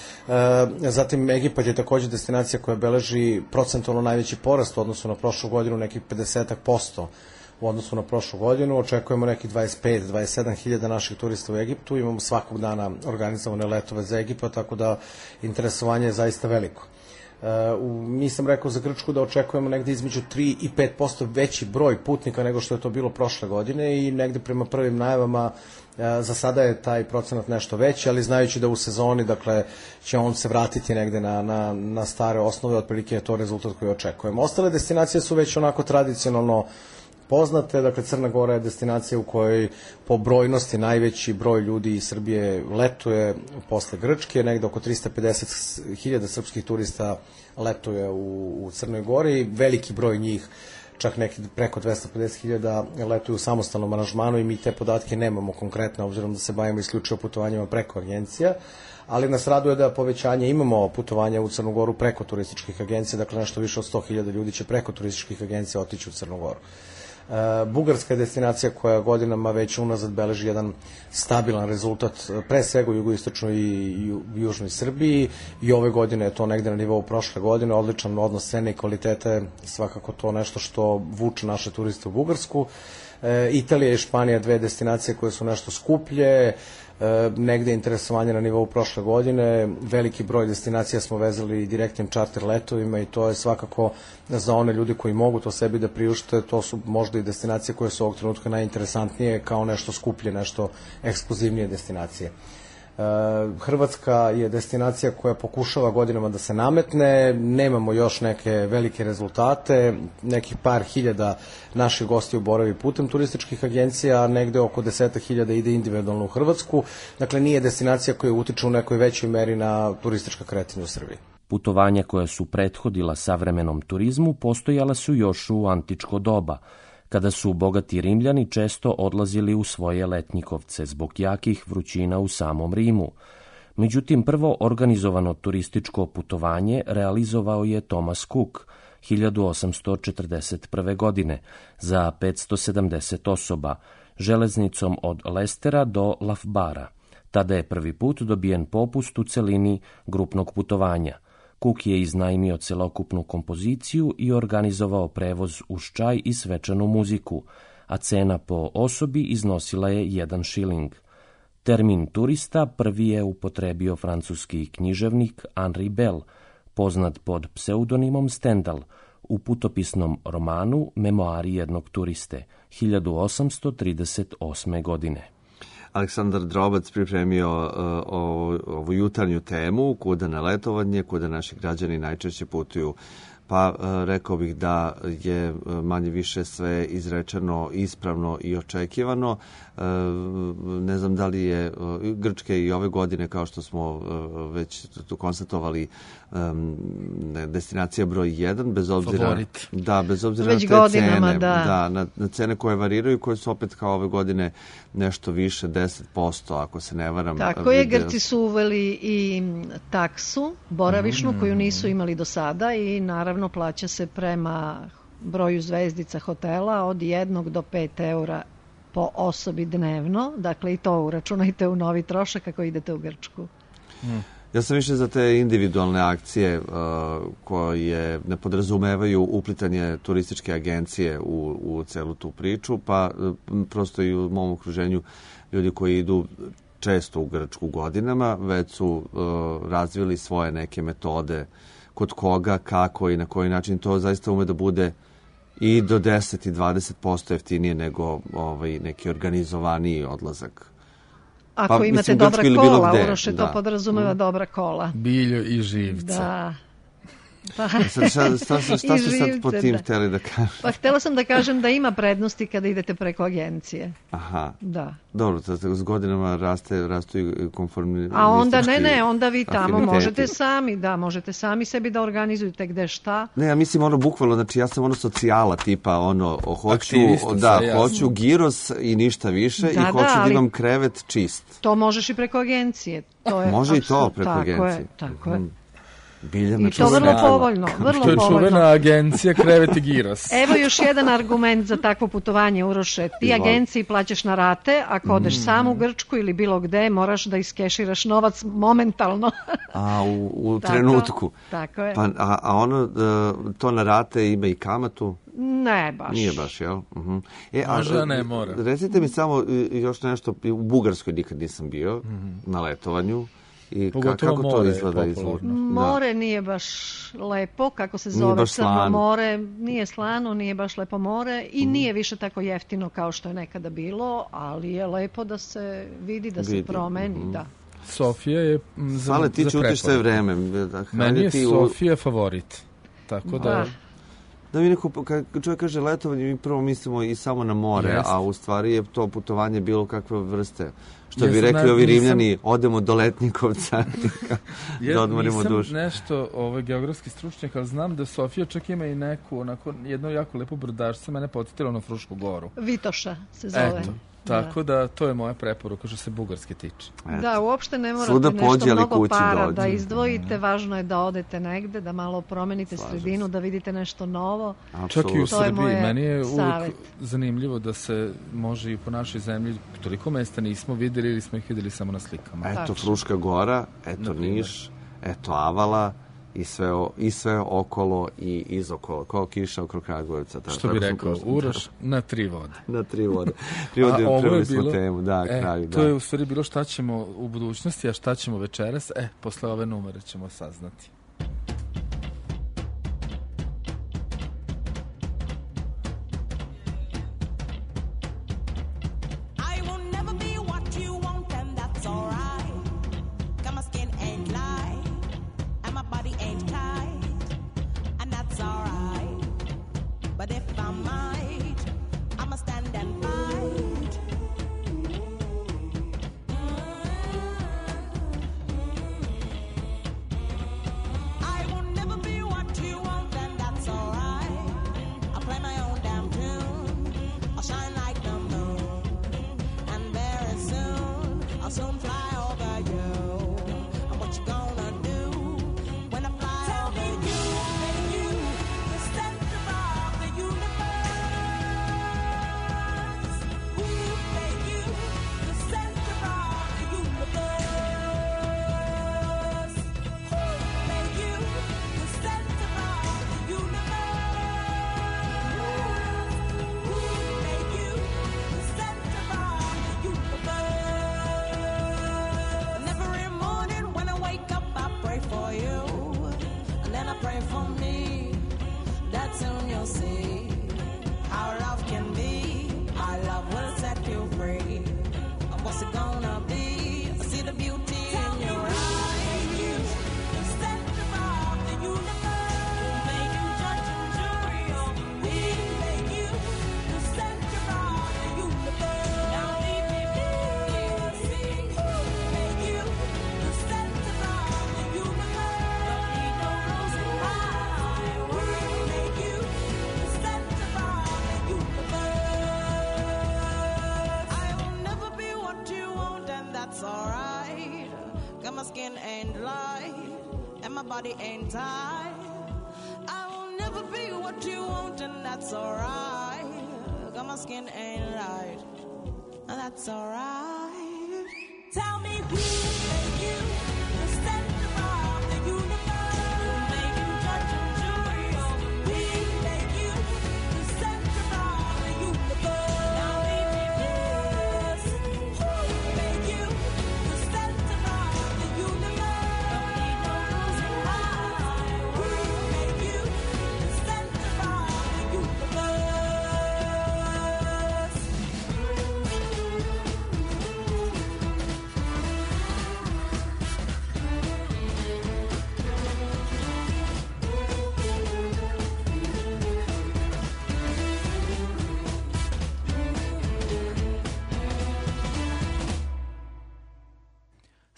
Zatim Egipat je takođe destinacija koja beleži procentualno najveći porast u odnosu na prošlu godinu, nekih pedeset posto u odnosu na prošlu godinu. Očekujemo nekih dvadeset pet do dvadeset sedam hiljada naših turista u Egiptu. Imamo svakog dana organizovane letove za Egipat, tako da interesovanje je zaista veliko. Uh, nisam rekao za Grčku da očekujemo negde između tri i pet posto veći broj putnika nego što je to bilo prošle godine i negde prema prvim najavama uh, za sada je taj procenat nešto veći, ali znajući da u sezoni dakle, će on se vratiti negde na, na, na stare osnove, otprilike je to rezultat koji očekujemo. Ostale destinacije su već onako tradicionalno poznate, dakle Crna Gora je destinacija u kojoj po brojnosti najveći broj ljudi iz Srbije letuje posle Grčke, negde oko trista pedeset hiljada srpskih turista letuje u, u Crnoj Gori, veliki broj njih, čak neki preko dvesta pedeset hiljada letuju u samostalnom aranžmanu i mi te podatke nemamo konkretno, obzirom da se bavimo isključivo putovanjima preko agencija, ali nas raduje da povećanje imamo putovanja u Crnu Goru preko turističkih agencija, dakle nešto više od sto hiljada ljudi će preko turističkih agencija otići u Crnu Goru. Bugarska je destinacija koja godinama već unazad beleži jedan stabilan rezultat, pre svega u jugoistočnoj i južnoj Srbiji i ove godine je to negde na nivou prošle godine, odličan odnos cene i kvalitete je svakako to nešto što vuče naše turiste u Bugarsku. Italija i Španija, dve destinacije koje su nešto skuplje, negde interesovanje na nivou prošle godine, veliki broj destinacija smo vezali direktnim čarter letovima i to je svakako za one ljudi koji mogu to sebi da priušte, to su možda i destinacije koje su ovog trenutka najinteresantnije kao nešto skuplje, nešto ekskluzivnije destinacije. Hrvatska je destinacija koja pokušava godinama da se nametne, nemamo još neke velike rezultate, nekih par hiljada naših gostiju boravi putem turističkih agencija, a negde oko desetak hiljada ide individualno u Hrvatsku, dakle nije destinacija koja utiče u nekoj većoj meri na turistička kretanja u Srbiji. Putovanja koja su prethodila savremenom turizmu postojala su još u antičko doba, kada su bogati Rimljani često odlazili u svoje letnjikovce zbog jakih vrućina u samom Rimu. Međutim, prvo organizovano turističko putovanje realizovao je Thomas Cook hiljadu osamsto četrdeset prve. godine za petsto sedamdeset osoba, železnicom od Lestera do Lafbara. Tada je prvi put dobijen popust u celini grupnog putovanja. Cook je iznajmio celokupnu kompoziciju i organizovao prevoz uz čaj i svečanu muziku, a cena po osobi iznosila je jedan šiling. Termin turista prvi je upotrebio francuski književnik Henri Bell, poznat pod pseudonimom Stendhal, u putopisnom romanu Memoari jednog turiste, hiljadu osamsto trideset osme. godine. Aleksandar Drobac pripremio uh, ovu jutarnju temu, kuda na letovanje, kuda naši građani najčešće putuju. Pa uh, rekao bih da je manje više sve izrečeno ispravno i očekivano. Uh, ne znam da li je uh, Grčke i ove godine, kao što smo uh, već tu konstatovali, um, destinacija broj jedan, bez obzira, Favorit. da, bez obzira Već na te godinama, cene, da. da, na, na cene koje variraju, koje su opet kao ove godine nešto više, deset posto, ako se ne varam. Tako je, vide... Grci su uveli i taksu, boravišnu, mm. koju nisu imali do sada i naravno plaća se prema broju zvezdica hotela od jednog do pet eura po osobi dnevno, dakle i to uračunajte u novi trošak ako idete u Grčku. Mm. Ja sam više za te individualne akcije uh, koje ne podrazumevaju uplitanje turističke agencije u, u celu tu priču, pa uh, prosto i u mom okruženju ljudi koji idu često u Grčku godinama, već su uh, razvili svoje neke metode kod koga, kako i na koji način. To zaista ume da bude i do deset i dvadeset posto jeftinije nego ovaj, neki organizovaniji odlazak. Ako pa, imate mislim, dobra Grčko kola, gde, Uroše, da. to podrazumeva mm. dobra kola. Biljo i živca. Da. Pa, Sad, šta, šta, šta, šta i ste sad po živce, tim da. hteli da kažem? Pa htela sam da kažem da ima prednosti kada idete preko agencije. Aha. Da. Dobro, to, to s godinama raste, rastu i konformi. A onda ne, ne, onda vi tamo afiniteti. možete sami, da, možete sami sebi da organizujete gde šta. Ne, ja mislim ono bukvalno, znači ja sam ono socijala tipa ono, hoću, Aktivista da, sve, hoću giros i ništa više Da, i da, hoću da, ali- imam krevet čist. To možeš i preko agencije. To je Može i to apsolutno- preko tako agencije. Je, tako je. Biljana I to vrlo čuvena. povoljno, vrlo To je čuvena povoljno. agencija Krevet i Giros. Evo još jedan argument za takvo putovanje, Uroše. Ti Izvoli. agenciji plaćaš na rate, ako odeš sam u Grčku ili bilo gde, moraš da iskeširaš novac momentalno. A u, u Tako, trenutku. tako je. Pa, a, a ono, e, to na rate ima i kamatu? Ne baš. Nije baš, jel? Uh-huh. E, Može, a ne mora. Recite mi samo e, još nešto, u Bugarskoj nikad nisam bio, Mhm. na letovanju. I ka, Pogotovo kako to more je izgleda? popularno. Izgleda? More nije baš lepo, kako se Nije zove baš Crno slano. more, nije slano, nije baš lepo more i nije više tako jeftino kao što je nekada bilo, ali je lepo da se vidi, da se Vidi, promeni, mhm. da. Sofija je m, za, Ale ti za ćutiš sve preporuku. vreme. Da, Meni je ti u- Sofija favorit. Tako da... Da. Da mi neko, kad čovjek kaže letovanje, mi prvo mislimo i samo na more, Jeste. a u stvari je to putovanje bilo kakve vrste. Što bi Jesam, rekli ne, ovi nisam- Rimljani, odemo do Letnikovca Ja da odmorimo nisam dušu. nešto ovaj, geografski stručnjak, ali znam da Sofija čak ima i neku, onako, jedno jako lepo brodarstvo, mene podsjetilo na Frušku goru. Vitoša se zove. Eto, tako da to je moja preporuka što se Bugarske tiče. Da, uopšte ne morate Svuda nešto pođi, ali mnogo kući para dođi. da izdvojite, važno je da odete negde, da malo promenite Slažem sredinu, da vidite nešto novo. Čak i u To je Srbiji. moje Meni je uvijek savet. zanimljivo da se može i po našoj zemlji, toliko mesta nismo videli ili smo ih videli samo na slikama. Eto Fruška gora, eto Niš, eto Avala i sve, o, i sve okolo i izokolo, kao kiša oko Kragujevca. tako- Što bi tako sam rekao, prošao. Uroš, na tri vode. Na tri vode. Tri vode, A ovo je trebali smo bilo- temu, da, e, kraj, To da. je u stvari bilo šta ćemo u budućnosti, a šta ćemo večeras, e, posle ove numere ćemo saznati. I will never be what you want, and that's alright. Got my skin ain't light, and my body ain't tight, and that's alright. But if I might, I'ma stand and fight. I will never be what you want, and that's alright. I'll play my own damn tune. I'll shine like the moon. And very soon, I'll soon fly over you. And what you gonna do when I fly Tell over me you? Tell you, the center of the universe. Who made you the center of the universe? Who made you the center of the universe? Who made you the center of the universe? And every morning when I wake up, I pray for you, and then I pray for me. That soon you'll see how love can be. My love will set you free. And what's it gonna be? I see the beauty in your eyes. You, the center of the universe. Who made you judge and jury over me? Who made you the center of the universe? Now leave me be. Who made you the center of the universe? Don't need no rules and high. Who made you the center of the universe? I will never be what you want, and that's alright. Got my skin ain't light, and my body ain't tight. I will never be what you want, and that's alright. Got my skin ain't light, and that's alright. Tell me who made you the center of the universe? Who made you judge and jury over me? Who made you the center of the universe? Now leave me this. Who made you the center of the universe? Don't need no rules and high. Who made you the center of the universe?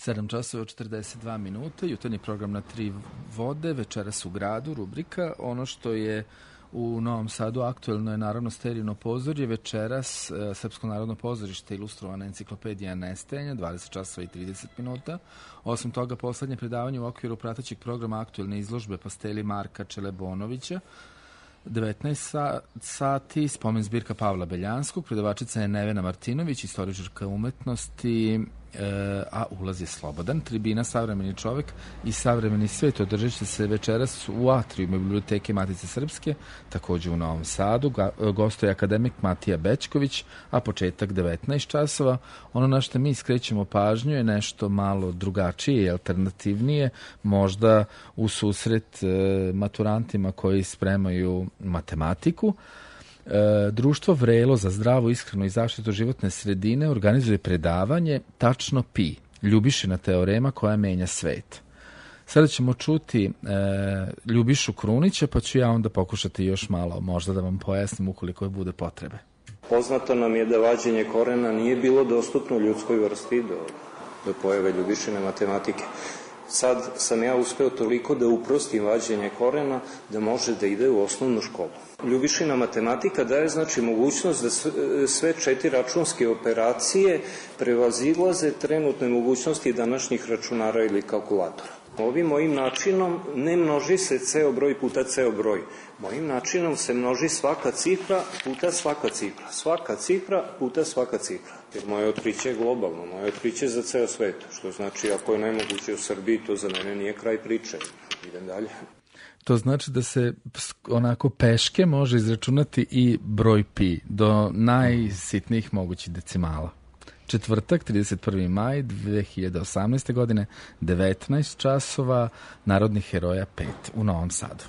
sedam časova četrdeset dva minuta, jutarnji program na tri vode, večeras u gradu, rubrika. Ono što je u Novom Sadu aktuelno je naravno sterijno pozorje, večeras e, Srpsko narodno pozorište, ilustrovana enciklopedija Nestajanja, dvadeset časova i trideset minuta. Osim toga, poslednje predavanje u okviru pratećeg programa aktuelne izložbe Pasteli Marka Čelebonovića, devetnaest sati, spomen zbirka Pavla Beljanskog, predavačica je Nevena Martinović, istoričarka umetnosti, e, a ulaz je slobodan. Tribina Savremeni čovek i savremeni svet održat će se večeras u atrijumu Biblioteke Matice Srpske, takođe u Novom Sadu. Gostuje akademik Matija Bećković, a početak devetnaest časova. Ono na što mi skrećemo pažnju je nešto malo drugačije i alternativnije, možda u susret e, maturantima koji spremaju matematiku. E, Društvo Vrelo za zdravu, ishranu i zaštitu životne sredine organizuje predavanje Tačno pi, Ljubišina teorema koja menja svet. Sada ćemo čuti e, Ljubišu Krunića, pa ću ja onda pokušati još malo možda da vam pojasnim ukoliko bude potrebe. Poznato nam je da vađenje korena nije bilo dostupno ljudskoj vrsti do, do pojave Ljubišine matematike. Sad sam ja uspeo toliko da uprostim vađenje korena da može da ide u osnovnu školu. Ljubišina matematika daje znači mogućnost da sve četiri računske operacije prevazilaze trenutne mogućnosti današnjih računara ili kalkulatora. Ovim mojim načinom ne množi se ceo broj puta ceo broj. Mojim načinom se množi svaka cifra puta svaka cifra. Svaka cifra puta svaka cifra. Jer moje otkriće je globalno, moje otkriće je za ceo svet. Što znači, ako je nemoguće u Srbiji, to za mene nije kraj priče. Idem dalje. To znači da se onako peške može izračunati i broj pi do najsitnijih mogućih decimala. Četvrtak, trideset prvi maj dve hiljade osamnaeste. godine, devetnaest časova, Narodnih heroja pet u Novom Sadu.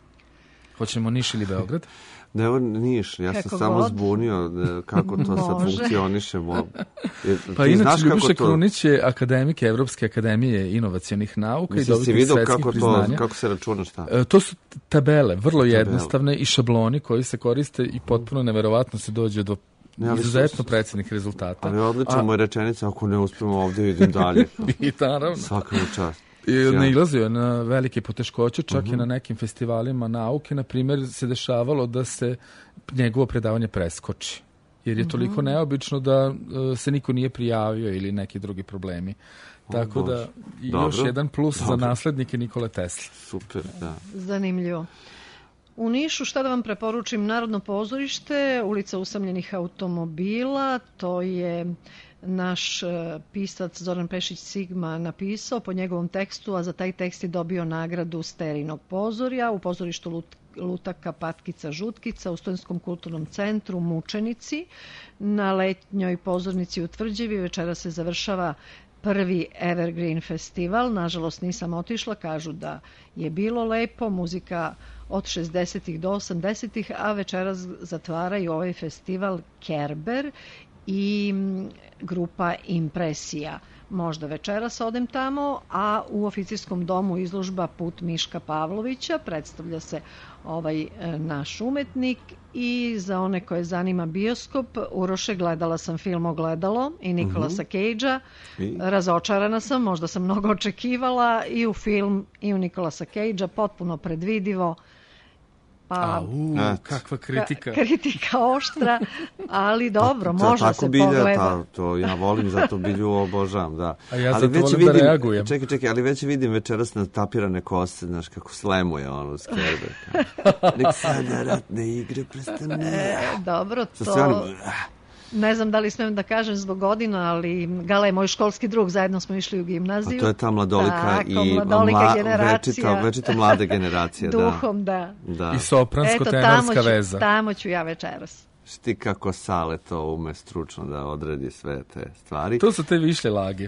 Hoćemo Niš ili Beograd? Ne, evo Niš, ja Kako sam samo god. zbunio kako to sad Može. funkcioniše. Mo- Jer, Pa ti inače, znaš kako Ljubiša to- Krunić je akademik Evropske akademije inovacionih nauka i Mislim, si dobitnik vidio svetskih kako, to, priznanja. kako se računa šta? E, To su tabele, vrlo Tabele. jednostavne i šabloni koji se koriste i potpuno neverovatno se dođe do Ne, ali su- izuzetno predsjednih rezultata. Ali odlično A- mu je rečenica, ako ne uspemo ovdje, idem dalje. I naravno. Svaka mu čast. I Sjajno. nailazio je na velike poteškoće, čak Mhm. i na nekim festivalima nauke, na primjer, se dešavalo da se njegovo predavanje preskoči. Jer je toliko Mhm. neobično da e, se niko nije prijavio ili neki drugi problemi. Tako Bože. da, i Dobro. još jedan plus za Dobro. naslednike Nikole Tesle. Super, da. Zanimljivo. U Nišu, šta da vam preporučim, Narodno pozorište, ulica usamljenih automobila, to je naš e, pisac Zoran Pešić Sigma napisao po njegovom tekstu, a za taj tekst je dobio nagradu Sterinog pozorja u pozorištu Lut, Lutaka Patkica Žutkica u Studentskom kulturnom centru Mučenici. Na letnjoj pozornici u Tvrđevi večera se završava prvi Evergreen festival. Nažalost nisam otišla, kažu da je bilo lepo, muzika od šezdesetih do osamdesetih, a večeras zatvaraju ovaj festival Kerber i mm, grupa Impresija. Možda večeras odem tamo, a u oficirskom domu izložba Put Miška Pavlovića, predstavlja se ovaj e, naš umetnik i za one koje zanima bioskop, Uroše, gledala sam film Ogledalo i Nikolasa Mhm. Cagea, I? razočarana sam, možda sam mnogo očekivala i u film i u Nikolasa Cagea, potpuno predvidivo. Pa, Au, Eto. kakva kritika. Ka- kritika oštra, ali dobro, To može tako se bilja, pogleda. ta- to ja volim, zato bilju obožavam, da. A ja Ali zato već volim da reagujem. Čekaj, čekaj, ali već vidim večeras na tapirane kose, znaš, kako slemuje ono s Kerber. Nek sada ratne igre prestane. E, dobro, Sa to... sve onim- Ne znam da li smem da kažem zbog godina, ali Gala je moj školski drug, zajedno smo išli u gimnaziju. A to je ta mladolika Tako, i mladolika mla- generacija. večita, večita mlada generacija, da. Duhom, da. Da. I sopransko-tenorska Eto, tamo ću, veza. tamo ću ja večeras. Šti kako Sale to ume stručno da odredi sve te stvari. To su te višlje lage.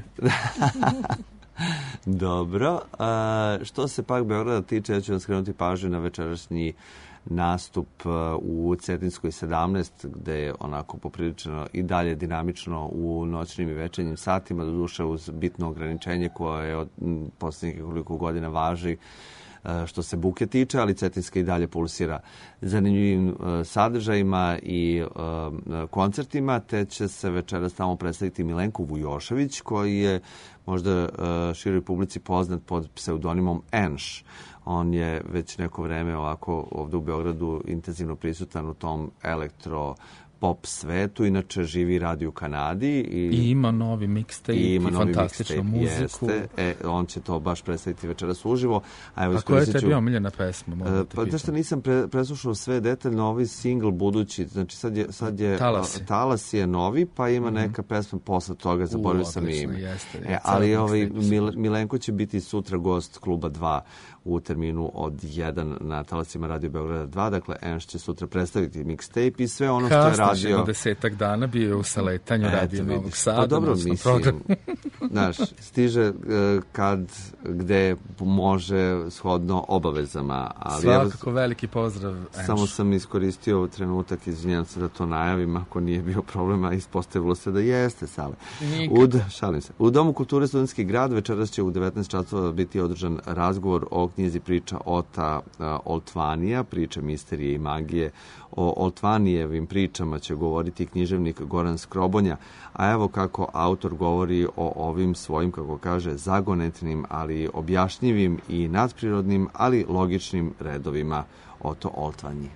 Dobro. A, što se pak Beograda tiče, ja ću vam skrenuti pažnju na večerašnji nastup a, u Cetinskoj sedamnaest, gde je onako poprilično i dalje dinamično u noćnim i večernjim satima, doduše uz bitno ograničenje koje od m, posljednjih nekoliko godina važi. što se buke tiče, ali Cetinjska i dalje pulsira zanimljivim sadržajima i koncertima, te će se večeras tamo predstaviti Milenko Vujošević, koji je možda široj publici poznat pod pseudonimom Enš. On je već neko vreme ovako ovde u Beogradu intenzivno prisutan u tom elektro pop svetu, inače živi i radi u Kanadi. I, I ima novi mixtape i, ima i novi fantastičnu mixtape, muziku. Jeste. E, on će to baš predstaviti večeras uživo. A, evo, A koja je tebi omiljena pesma? Uh, pa zašto nisam pre, preslušao sve detaljno, ovi single budući, znači sad je, sad je Talas. uh, Talas je novi, pa ima Mm-hmm. neka pesma posle toga, zaboravio sam ime. Jeste, e, ali ovaj, Mil, Milenko će biti sutra gost Kluba dva u terminu od jedan na talasima Radio Beograda dva, dakle Enš će sutra predstaviti mixtape i sve ono što je radio. Kasno desetak dana bio je u saletanju Radio Novog Sada. Pa dobro, mislim, znaš, stiže uh, kad, gde može shodno obavezama. Ali svakako evo, veliki pozdrav Enš. Samo sam iskoristio trenutak, izvinjam se da to najavim, ako nije bio problema, ispostavilo se da jeste sale. U, šalim se. U Domu kulture Studentski grad večeras će u devetnaest časova biti održan razgovor o knjizi priča Ota uh, Oltvanija, priče misterije i magije. O Oltvanijevim pričama će govoriti književnik Goran Skrobonja, a evo kako autor govori o ovim svojim, kako kaže, zagonetnim, ali objašnjivim i nadprirodnim, ali logičnim redovima Oto Oltvanji.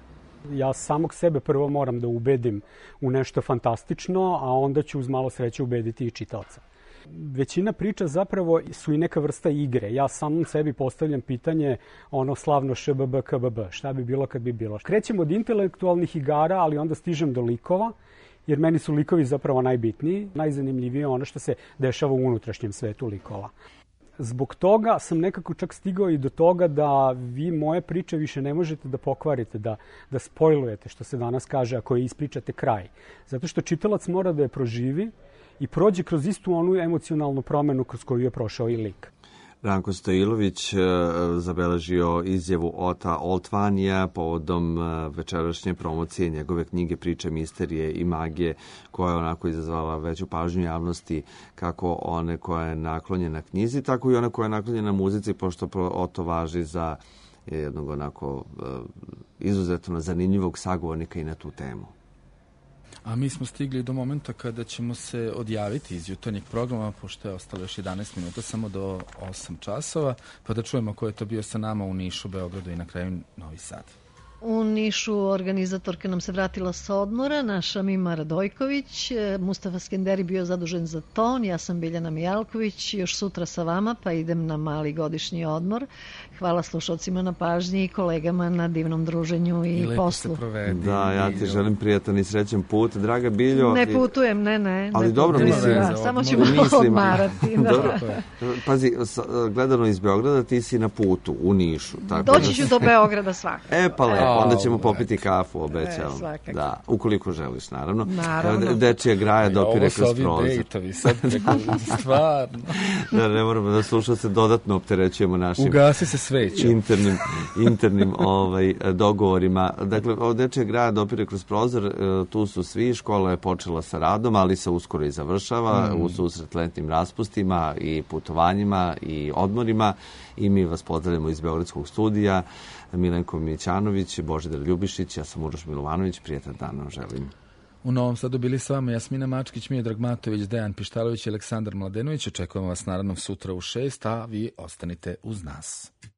Ja samog sebe prvo moram da ubedim u nešto fantastično, a onda ću uz malo sreće ubediti i čitaoca. Većina priča zapravo su i neka vrsta igre. Ja samom sebi postavljam pitanje, ono slavno š b b k b b, šta bi bilo kad bi bilo. Krećem od intelektualnih igara, ali onda stižem do likova, jer meni su likovi zapravo najbitniji. Najzanimljivije je ono što se dešava u unutrašnjem svetu likova. Zbog toga sam nekako čak stigao i do toga da vi moje priče više ne možete da pokvarite, da, da spojlujete, što se danas kaže, ako je ispričate kraj. Zato što čitalac mora da je proživi i prođe kroz istu onu emocionalnu promenu kroz koju je prošao i lik. Ranko Stojilović zabeležio izjavu Ota Oltvanija povodom večerašnje promocije njegove knjige Priče misterije i magije, koja je onako izazvala veću pažnju javnosti, kako one koja je naklonjena knjizi, tako i ona koja je naklonjena muzici, pošto Oto važi za jednog onako izuzetno zanimljivog sagovornika i na tu temu. A mi smo stigli do momenta kada ćemo se odjaviti iz jutarnjeg programa, pošto je ostalo još jedanaest minuta, samo do osam časova, pa da čujemo ko je to bio sa nama u Nišu, Beogradu i na kraju Novi Sad. U Nišu organizatorka nam se vratila sa odmora, naša Mima Radojković, Mustafa Skenderi bio zadužen za ton, ja sam Biljana Mijalković, još sutra sa vama, pa idem na mali godišnji odmor. Hvala slušalcima na pažnji i kolegama na divnom druženju i, I poslu. Da, ja ti želim prijatan i srećan put, draga Biljo. Ne putujem, ne, ne. Ali ne dobro, mislim, da, samo ćemo odmarati. Da. Dobro, pazi, gledano iz Beograda ti si na putu u Nišu. Tako Doći ću do Beograda svakako. E, pa lepo. Onda ćemo popiti kafu, obećavam. E, da, ukoliko želiš, naravno. Naravno. Dečija graja dopire kroz prozor. Ovo su ovi dejtovi, sad stvarno. Da, ne moramo da slušamo se, dodatno opterećujemo našim Ugasi se sveća. internim, internim ovaj, dogovorima. Dakle, ovo dečija graja dopire kroz prozor, tu su svi, škola je počela sa radom, ali se uskoro i završava, mm. u susret letnim raspustima i putovanjima i odmorima, i mi vas pozdravljamo iz Beogradskog studija. Milenko Mićanović, Božidar Ljubišić, ja sam Uroš Milovanović, prijetan dan vam želim. U Novom Sadu bili s vama Jasmina Mačkić, Miodrag Matović, Dejan Pištalović i Aleksandar Mladenović. Očekujemo vas naravno sutra u šest, a vi ostanite uz nas.